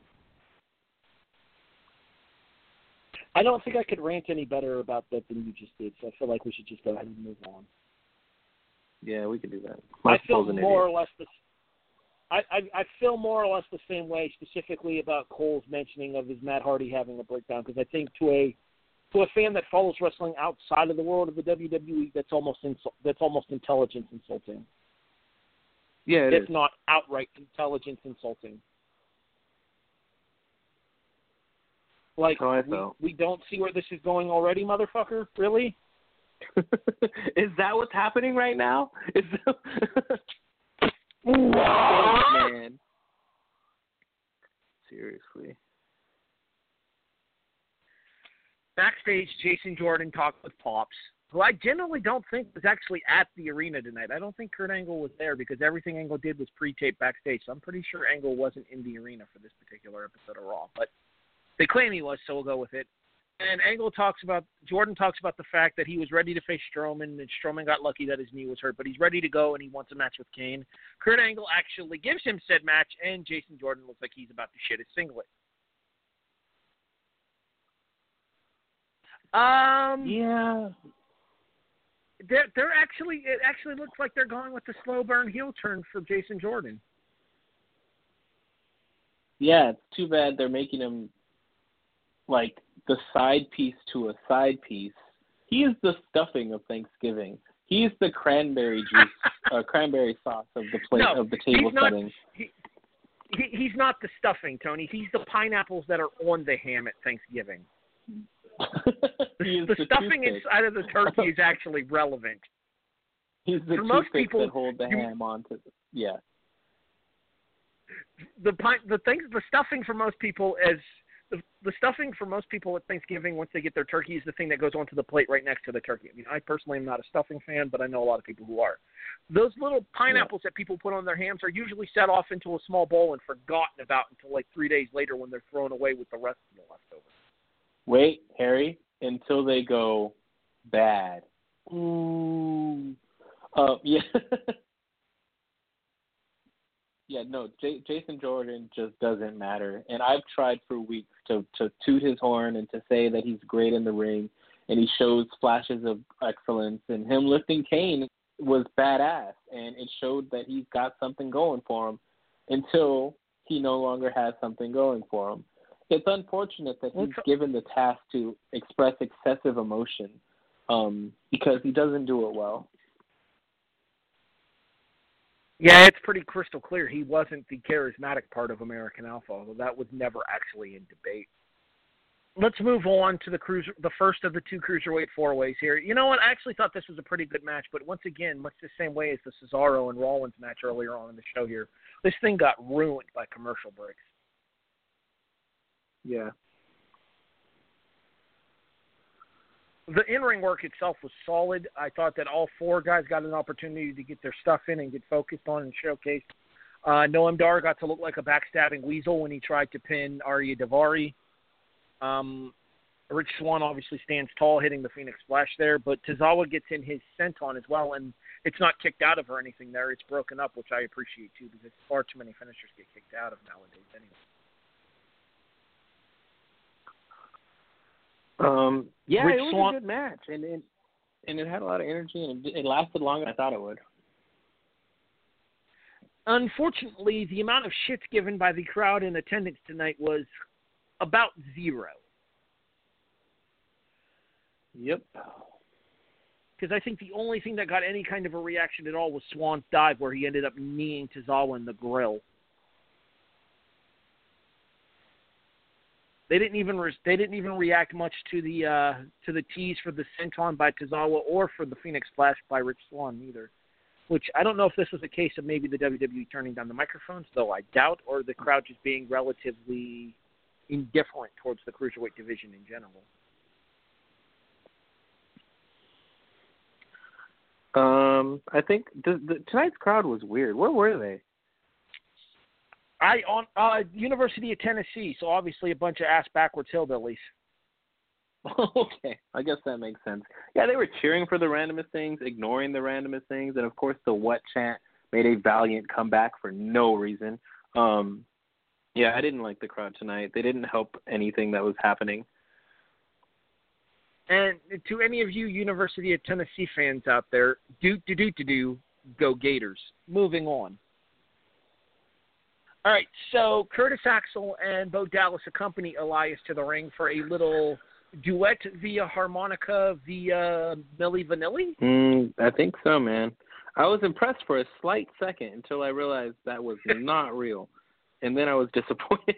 I don't think I could rant any better about that than you just did, so I feel like we should just go ahead and move on. Yeah, we can do that. I feel more or less the I, I, I feel more or less the same way, specifically about Cole's mentioning of his Matt Hardy having a breakdown, because I think to a to a fan that follows wrestling outside of the world of the W W E, that's almost insul- that's almost intelligence insulting. Yeah, it if is. not outright intelligence insulting. Like, oh, I we, we don't see where this is going already, motherfucker? Really? Is that what's happening right now? Is that... What? Man. Seriously. Backstage, Jason Jordan talked with Pops, who I generally don't think was actually at the arena tonight. I don't think Kurt Angle was there because everything Angle did was pre-taped backstage, so I'm pretty sure Angle wasn't in the arena for this particular episode of Raw. But they claim he was, so we'll go with it. And Angle talks about, Jordan talks about the fact that he was ready to face Strowman, and Strowman got lucky that his knee was hurt, but he's ready to go and he wants a match with Kane. Kurt Angle actually gives him said match, and Jason Jordan looks like he's about to shit his singlet. Um. Yeah. They're, they're actually, it actually looks like they're going with the slow burn heel turn for Jason Jordan. Yeah, it's too bad they're making him like the side piece to a side piece. He is the stuffing of Thanksgiving. He is the cranberry juice, uh, cranberry sauce of the plate no, of the table he's not, setting. He, he, he's not the stuffing, Tony. He's the pineapples that are on the ham at Thanksgiving. the the, the stuffing toothpick. inside of the turkey is actually relevant. He's the For most toothpick people, that hold the you, ham onto. Yeah. The pine, the things, the stuffing for most people is the, the stuffing for most people at Thanksgiving once they get their turkey is the thing that goes onto the plate right next to the turkey. I mean, I personally am not a stuffing fan, but I know a lot of people who are. Those little pineapples yeah. that people put on their hams are usually set off into a small bowl and forgotten about until like three days later when they're thrown away with the rest of the leftovers. Wait, Harry, until they go bad. Ooh. Uh, yeah. Yeah, no, J- Jason Jordan just doesn't matter. And I've tried for weeks to, to toot his horn and to say that he's great in the ring and he shows flashes of excellence. And him lifting Kane was badass, and it showed that he's got something going for him until he no longer has something going for him. It's unfortunate that he's given the task to express excessive emotion um, because he doesn't do it well. Yeah, it's pretty crystal clear he wasn't the charismatic part of American Alpha, although that was never actually in debate. Let's move on to the cruiser, the first of the two cruiserweight four-ways here. You know what? I actually thought this was a pretty good match, but once again, much the same way as the Cesaro and Rollins match earlier on in the show here, this thing got ruined by commercial breaks. Yeah. The in-ring work itself was solid. I thought that all four guys got an opportunity to get their stuff in and get focused on and showcased. Uh, Noam Dar got to look like a backstabbing weasel when he tried to pin Arya Daivari. Um, Rich Swann obviously stands tall, hitting the Phoenix Splash there, but Tozawa gets in his senton as well, and it's not kicked out of or anything there. It's broken up, which I appreciate too, because far too many finishers get kicked out of nowadays anyway. Um, yeah, Rich it was Swann- a good match, and it, and it had a lot of energy, and it, it lasted longer than I thought it would. Unfortunately, the amount of shit given by the crowd in attendance tonight was about zero. Yep. Because I think the only thing that got any kind of a reaction at all was Swann's dive, where he ended up kneeing Tozawa in the grill. They didn't even re- they didn't even react much to the uh, to the tease for the senton by Tozawa or for the Phoenix Splash by Rich Swann either. Which I don't know if this was a case of maybe the W W E turning down the microphones, though I doubt, or the crowd just being relatively indifferent towards the cruiserweight division in general. Um, I think the, the, tonight's crowd was weird. Where were they? I on uh, University of Tennessee, so obviously a bunch of ass backwards hillbillies. Okay, I guess that makes sense. Yeah, they were cheering for the randomest things, ignoring the randomest things, and of course the what chant made a valiant comeback for no reason. Um, yeah, I didn't like the crowd tonight. They didn't help anything that was happening. And to any of you University of Tennessee fans out there, do do do do do, go Gators. Moving on. All right, so Curtis Axel and Bo Dallas accompany Elias to the ring for a little duet via harmonica via Milli Vanilli? Mm, I think so, man. I was impressed for a slight second until I realized that was not real. And then I was disappointed.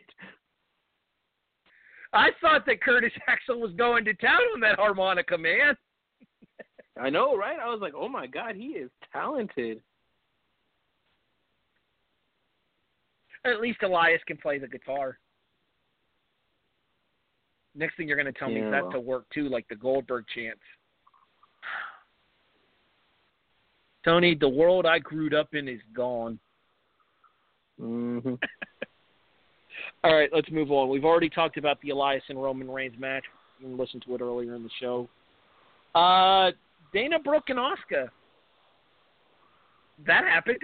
I thought that Curtis Axel was going to town on that harmonica, man. I know, right? I was like, oh, my God, he is talented. At least Elias can play the guitar. Next thing you're going to tell yeah, me is that's well. to work, too, like the Goldberg chants. Tony, the world I grew up in is gone. Mm-hmm. All right, let's move on. We've already talked about the Elias and Roman Reigns match. You can listen to it earlier in the show. Uh, Dana Brooke and Asuka. That happened.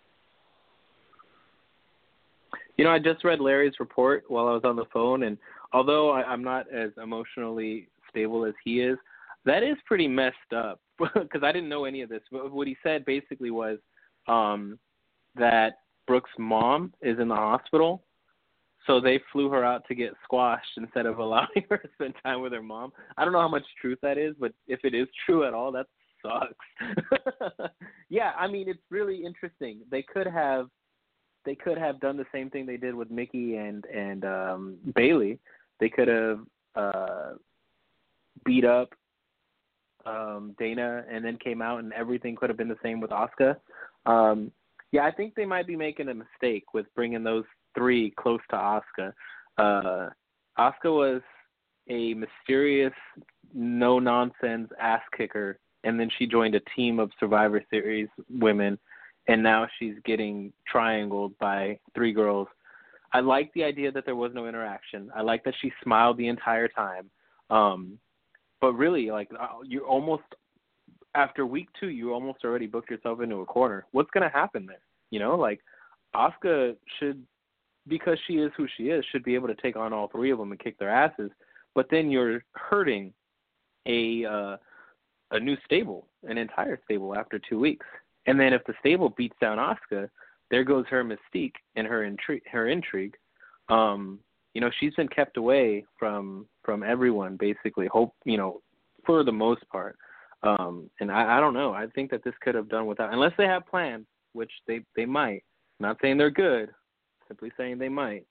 You know, I just read Larry's report while I was on the phone, and although I, I'm not as emotionally stable as he is, that is pretty messed up because I didn't know any of this. But what he said basically was um, that Brooke's mom is in the hospital, so they flew her out to get squashed instead of allowing her to spend time with her mom. I don't know how much truth that is, but if it is true at all, that sucks. Yeah, I mean, it's really interesting. They could have They could have done the same thing they did with Mickey and and um, Bailey. They could have uh, beat up um, Dana and then came out, and everything could have been the same with Asuka. Um, yeah, I think they might be making a mistake with bringing those three close to Asuka. Uh, Asuka was a mysterious, no-nonsense ass kicker, and then she joined a team of Survivor Series women. And now she's getting triangled by three girls. I like the idea that there was no interaction. I like that she smiled the entire time. Um, but really, like, you almost, after week two, you almost already booked yourself into a corner. What's going to happen there? You know, like, Asuka should, because she is who she is, should be able to take on all three of them and kick their asses. But then you're hurting a uh, a new stable, an entire stable after two weeks. And then if the stable beats down Asuka, there goes her mystique and her intrigue. Her intrigue. Um, you know, she's been kept away from from everyone, basically. Hope you know, for the most part. Um, and I, I don't know. I think that this could have done without, unless they have plans, which they they might. I'm not saying they're good, simply saying they might.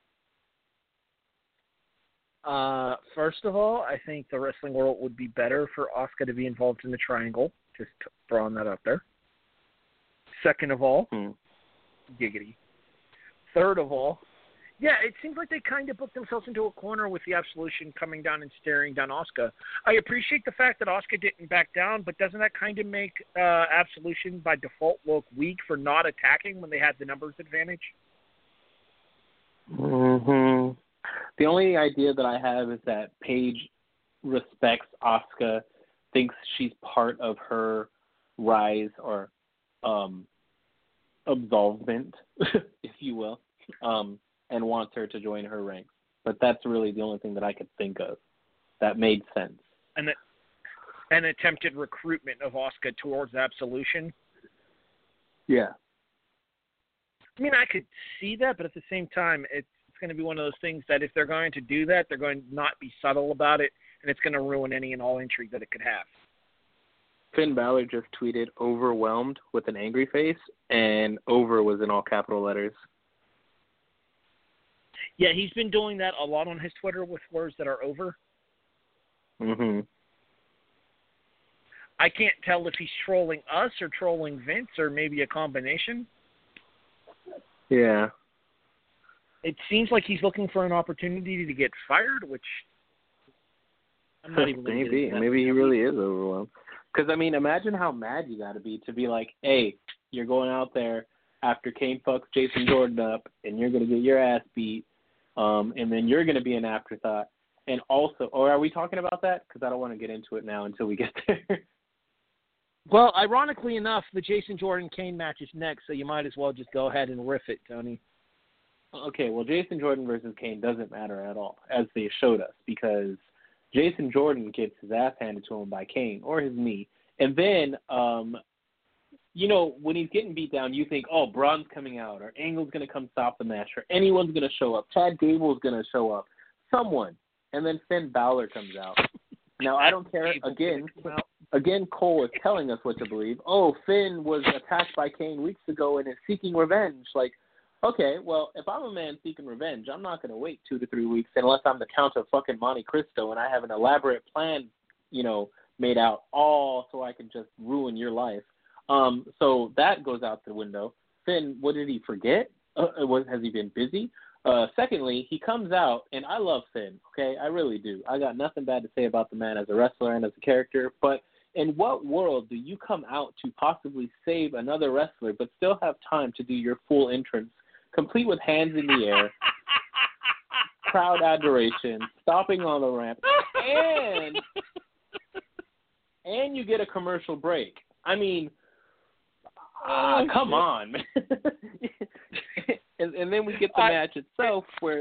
Uh, first of all, I think the wrestling world would be better for Asuka to be involved in the triangle. Just throwing that out there. Second of all, hmm. giggity. Third of all, yeah, it seems like they kind of booked themselves into a corner with the Absolution coming down and staring down Asuka. I appreciate the fact that Asuka didn't back down, but doesn't that kind of make uh, Absolution by default look weak for not attacking when they had the numbers advantage? Mm-hmm. The only idea that I have is that Paige respects Asuka, thinks she's part of her rise or um, absolvement, if you will, um, and wants her to join her ranks. But that's really the only thing that I could think of that made sense. An, an attempted recruitment of Asuka towards Absolution? Yeah. I mean, I could see that, but at the same time, it's going to be one of those things that if they're going to do that, they're going to not be subtle about it, and it's going to ruin any and all intrigue that it could have. Finn Balor just tweeted overwhelmed with an angry face, and over was in all capital letters. Yeah, he's been doing that a lot on his Twitter with words that are over. Mm-hmm. I can't tell if he's trolling us or trolling Vince or maybe a combination. Yeah. It seems like he's looking for an opportunity to get fired, which I'm not even maybe maybe he really is overwhelmed. Because I mean, imagine how mad you got to be to be like, hey, you're going out there after Kane fucks Jason Jordan up, and you're gonna get your ass beat, um, and then you're gonna be an afterthought. And also, or are we talking about that? Because I don't want to get into it now until we get there. Well, ironically enough, the Jason Jordan Kane match is next, so you might as well just go ahead and riff it, Tony. Okay, well, Jason Jordan versus Kane doesn't matter at all, as they showed us, because Jason Jordan gets his ass handed to him by Kane, or his knee. And then, um, you know, when he's getting beat down, you think, oh, Braun's coming out, or Angle's going to come stop the match, or anyone's going to show up. Chad Gable's going to show up. Someone. And then Finn Balor comes out. Now, I don't care. Again, again, Cole is telling us what to believe. Oh, Finn was attacked by Kane weeks ago and is seeking revenge. Like, okay, well, if I'm a man seeking revenge, I'm not going to wait two to three weeks unless I'm the Count of fucking Monte Cristo and I have an elaborate plan, you know, made out all so I can just ruin your life. Um, so that goes out the window. Finn, what did he forget? Uh, was, has he been busy? Uh, secondly, he comes out, and I love Finn, okay? I really do. I got nothing bad to say about the man as a wrestler and as a character, but in what world do you come out to possibly save another wrestler but still have time to do your full entrance, complete with hands in the air, crowd adoration, stopping on the ramp, and and you get a commercial break? I mean, uh, come on, man. and, and then we get the I, match itself where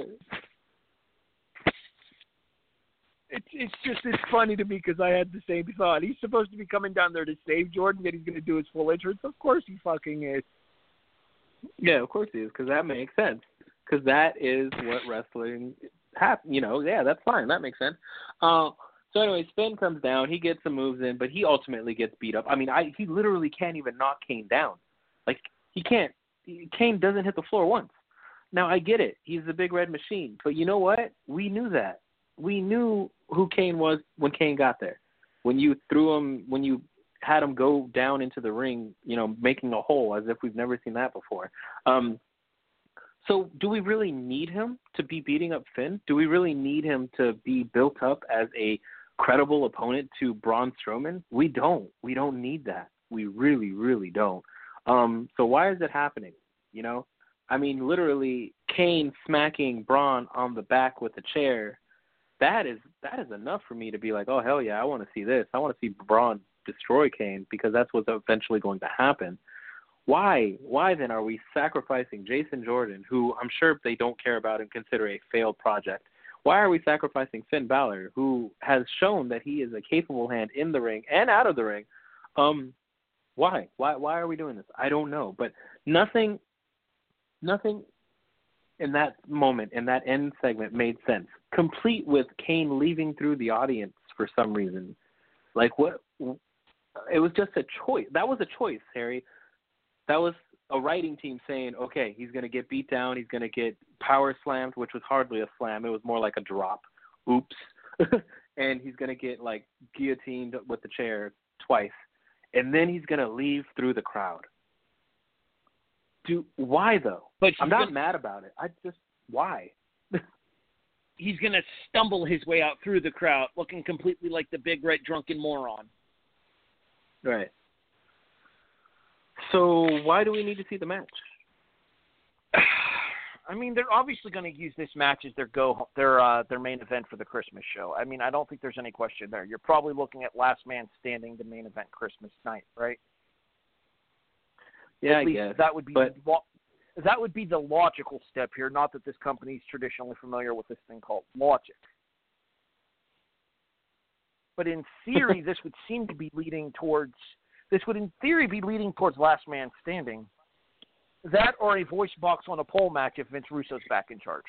it's it's just it's funny to me because I had the same thought. He's supposed to be coming down there to save Jordan, that he's going to do his full entrance. Of course he fucking is. Yeah, of course he is, because that makes sense. Because that is what wrestling happens. You know, yeah, that's fine. That makes sense. Uh, so anyway, Finn comes down. He gets some moves in, but he ultimately gets beat up. I mean, I he literally can't even knock Kane down. Like, he can't. Kane doesn't hit the floor once. Now, I get it. He's the big red machine. But you know what? We knew that. We knew who Kane was when Kane got there. When you threw him, when you had him go down into the ring, you know, making a hole as if we've never seen that before. Um, so do we really need him to be beating up Finn? Do we really need him to be built up as a credible opponent to Braun Strowman? We don't. We don't need that. We really, really don't. Um, so why is it happening? You know, I mean, literally Kane smacking Braun on the back with a chair. That is that is enough for me to be like, oh, hell yeah, I want to see this. I want to see Braun destroy Kane, because that's what's eventually going to happen. Why? Why then are we sacrificing Jason Jordan, who I'm sure they don't care about and consider a failed project? why are we sacrificing Finn Balor, who has shown that he is a capable hand in the ring and out of the ring? Um, why? Why? Why are we doing this? I don't know. But nothing, nothing in that moment, in that end segment, made sense. Complete with Kane leaving through the audience for some reason. Like what? It was just a choice. That was a choice, Harry. That was a writing team saying, okay, he's going to get beat down. He's going to get power slammed, which was hardly a slam. It was more like a drop. Oops. And he's going to get, like, guillotined with the chair twice. And then he's going to leave through the crowd. Do Why, though? But I'm not gonna, mad about it. I just, why? He's going to stumble his way out through the crowd, looking completely like the big red drunken moron. Right. So why do we need to see the match? I mean, they're obviously going to use this match as their go their uh, their main event for the Christmas show. I mean, I don't think there's any question there. You're probably looking at Last Man Standing, the main event Christmas night, right? Yeah, at I least guess. That would be but... that would be the logical step here. Not that this company is traditionally familiar with this thing called logic. But in theory, this would seem to be leading towards. This would, in theory, be leading towards Last Man Standing. That or a voice box on a pole match if Vince Russo's back in charge.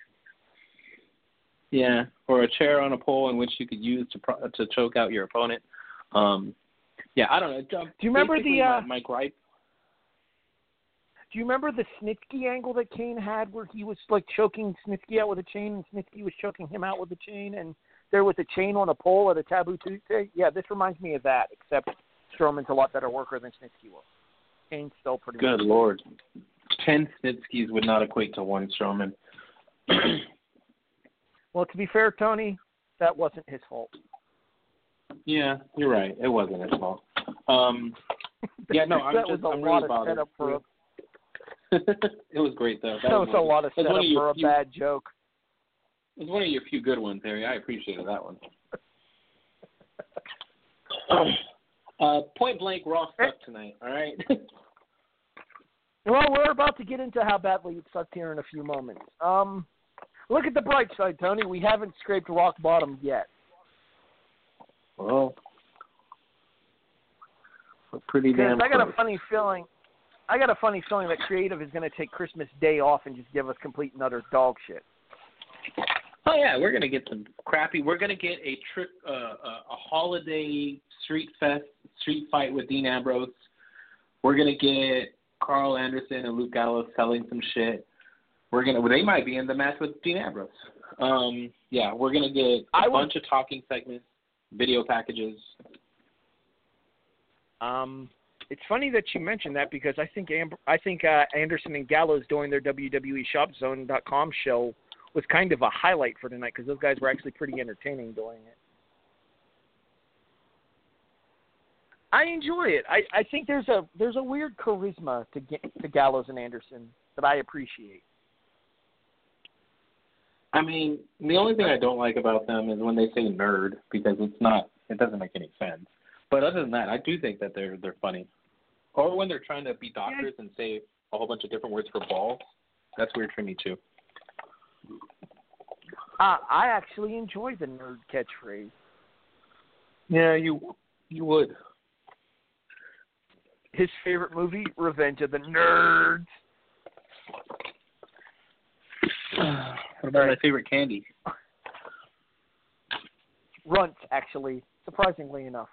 Yeah, or a chair on a pole in which you could use to pro- to choke out your opponent. Um, yeah, I don't know. Do you remember the uh, my, my gripe? Do you remember the Snitsky angle that Kane had, where he was like choking Snitsky out with a chain, and Snitsky was choking him out with a chain, and there was a chain on a pole at a Taboo Tuesday? Yeah, this reminds me of that, except Strowman's a lot better worker than Snitsky was. Kane's still pretty Good much Lord. Ten Snitskys would not equate to one Strowman. Well, to be fair, Tony, that wasn't his fault. Yeah, you're right. It wasn't his fault. Um, yeah, no, I'm that just was a I'm lot really of bothered. setup for a, It was great, though. That, that was, was a lot of setup for a few, bad joke. It was one of your few good ones, Harry. I appreciated that one. uh, point blank, Raw sucked tonight, all right? Well, we're about to get into how badly it sucked here in a few moments. Um, look at the bright side, Tony. We haven't scraped rock bottom yet. Well, we're pretty damn I got close. a funny feeling. I got a funny feeling that Creative is going to take Christmas Day off and just give us complete and utter dog shit. Oh yeah, we're gonna get some crappy. We're gonna get a trip, uh, a, a holiday street fest, street fight with Dean Ambrose. We're gonna get Carl Anderson and Luke Gallows selling some shit. We're gonna. Well, they might be in the match with Dean Ambrose. Um, yeah, we're gonna get a I bunch would, of talking segments, video packages. Um, it's funny that you mentioned that because I think Amber, I think uh, Anderson and Gallows doing their W W E Shop Zone dot com show was kind of a highlight for tonight because those guys were actually pretty entertaining doing it. I enjoy it. I, I think there's a there's a weird charisma to to Gallows and Anderson that I appreciate. I mean, the only thing I don't like about them is when they say nerd because it's not. It doesn't make any sense. But other than that, I do think that they're they're funny. Or when they're trying to be doctors and say a whole bunch of different words for balls. That's weird for me too. Uh, I actually enjoy the nerd catchphrase. Yeah, you you would. His favorite movie, Revenge of the Nerds. What about my favorite candy? Runt, actually, surprisingly enough.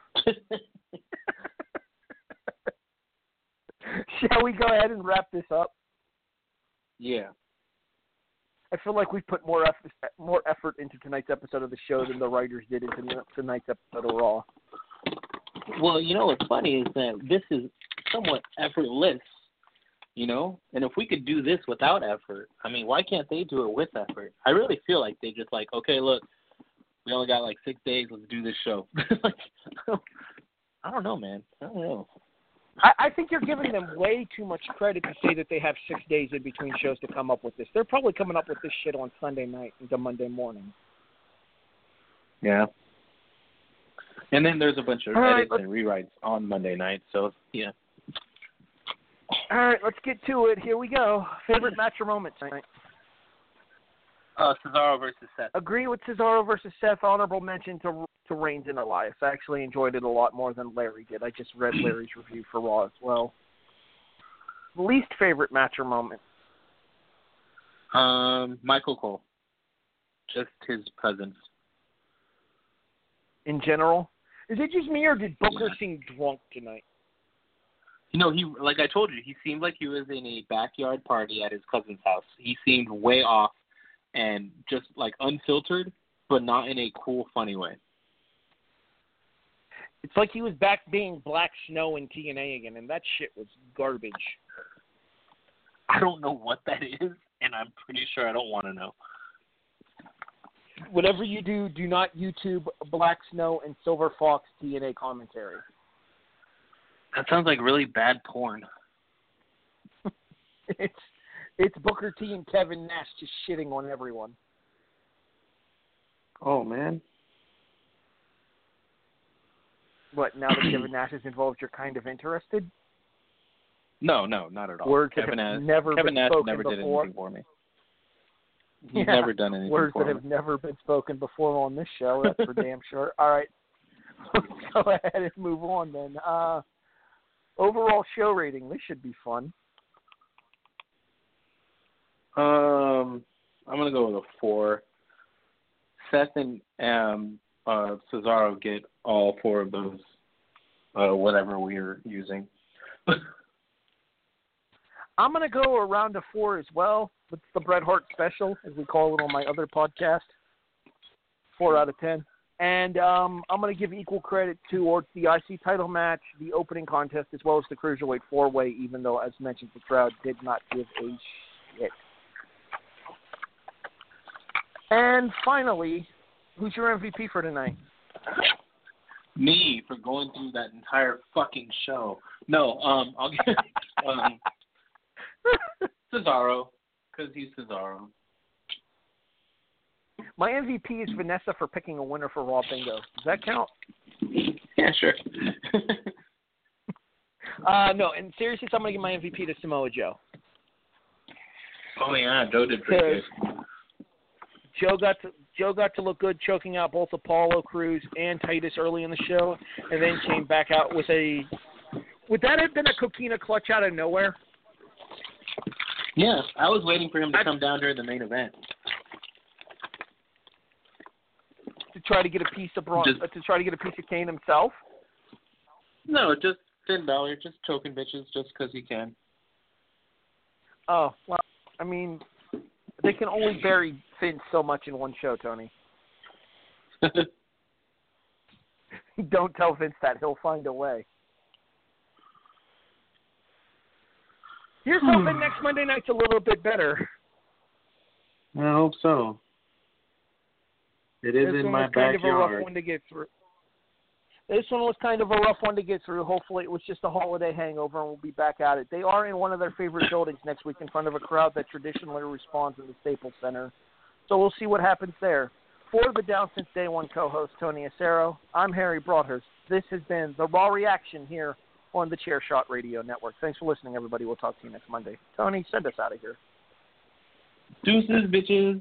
Shall we go ahead and wrap this up? Yeah. I feel like we put more effort, more effort into tonight's episode of the show than the writers did into tonight's episode of Raw. Well, you know what's funny is that this is somewhat effortless, you know? And if we could do this without effort, I mean, why can't they do it with effort? I really feel like they just like, okay, look, we only got like six days, let's do this show. Like, I don't know, man. I don't know. I, I think you're giving them way too much credit to say that they have six days in between shows to come up with this. They're probably coming up with this shit on Sunday night into Monday morning. Yeah. And then there's a bunch of All edits right, and rewrites on Monday night, so yeah. All right, let's get to it. Here we go. Favorite match or moment tonight? Uh, Cesaro versus Seth. Agree with Cesaro versus Seth. Honorable mention to to Reigns and Elias. I actually enjoyed it a lot more than Larry did. I just read Larry's review for Raw as well. Least favorite match or moment? Um, Michael Cole. Just his presence. In general? Is it just me, or did Booker Yeah. seem drunk tonight? You know, he like I told you, he seemed like he was in a backyard party at his cousin's house. He seemed way off and just like unfiltered, but not in a cool, funny way. It's like he was back being Black Snow in T N A again, and that shit was garbage. I don't know what that is, and I'm pretty sure I don't want to know. Whatever you do, do not YouTube Black Snow and Silver Fox T N A commentary. That sounds like really bad porn. It's it's Booker T and Kevin Nash just shitting on everyone. Oh, man. What, now that Kevin Nash is involved, you're kind of interested? No, no, not at all. Words Kevin that have Nash, never Kevin been Nash spoken never did before. anything for me. He's Yeah, never done anything words for that me. have never been spoken before on this show. That's for damn sure. All right, let's go ahead and move on then. Uh, overall show rating. This should be fun. Um, I'm gonna go with a four. Seth and um, uh, Cesaro get all four of those, uh, whatever we're using. I'm going to go around a four as well. It's the Bret Hart special, as we call it on my other podcast. Four out of ten. And um, I'm going to give equal credit towards the I C title match, the opening contest, as well as the Cruiserweight four-way, even though, as mentioned, the crowd did not give a shit. And finally, who's your M V P for tonight? Me, for going through that entire fucking show. No, um, I'll give um, Cesaro, because he's Cesaro. My M V P is Vanessa for picking a winner for Raw Bingo. Does that count? Yeah, sure. uh, no, and seriously, I'm going to give my M V P to Samoa Joe. Oh, yeah, Joe did pretty good. Joe got to Joe got to look good, choking out both Apollo Crews and Titus early in the show, and then came back out with a. Would that have been a coquina clutch out of nowhere? Yeah, I was waiting for him to I, come down during the main event to try to get a piece of Braun, just, uh, to try to get a piece of Kane himself. No, just Finn Balor, just choking bitches just because he can. Oh well, I mean, they can only bury Finn so much in one show, Tony. Don't tell Vince that. He'll find a way. Here's hoping next Monday night's a little bit better. I hope so. It is this in one my was kind of a rough backyard. one to get through. This one was kind of a rough one to get through. Hopefully it was just a holiday hangover and we'll be back at it. They are in one of their favorite buildings next week in front of a crowd that traditionally responds in the Staples Center. So we'll see what happens there. For the Down Since Day One co-host, Tony Acero, I'm Harry Broadhurst. This has been the Raw Reaction here on the Chairshot Radio Network. Thanks for listening, everybody. We'll talk to you next Monday. Tony, send us out of here. Deuces, bitches.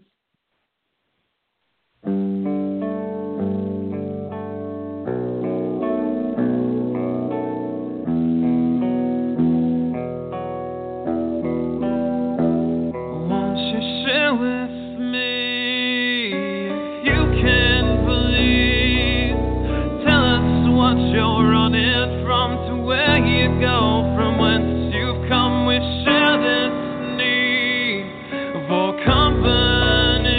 Won't you share with me if you can believe? Tell us what you're running from, to where you go, from whence you've come. We share this need for company.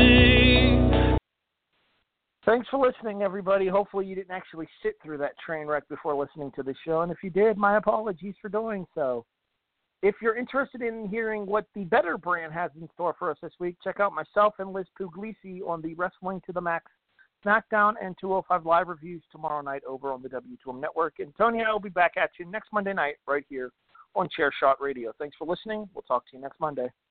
Thanks for listening, everybody. Hopefully you didn't actually sit through that train wreck before listening to the show. And if you did, my apologies for doing so. If you're interested in hearing what the Better brand has in store for us this week, check out myself and Liz Puglisi on the Wrestling to the Max SmackDown and two oh five Live reviews tomorrow night over on the W two M Network. And Tony and I will be back at you next Monday night right here on Chairshot Radio. Thanks for listening. We'll talk to you next Monday.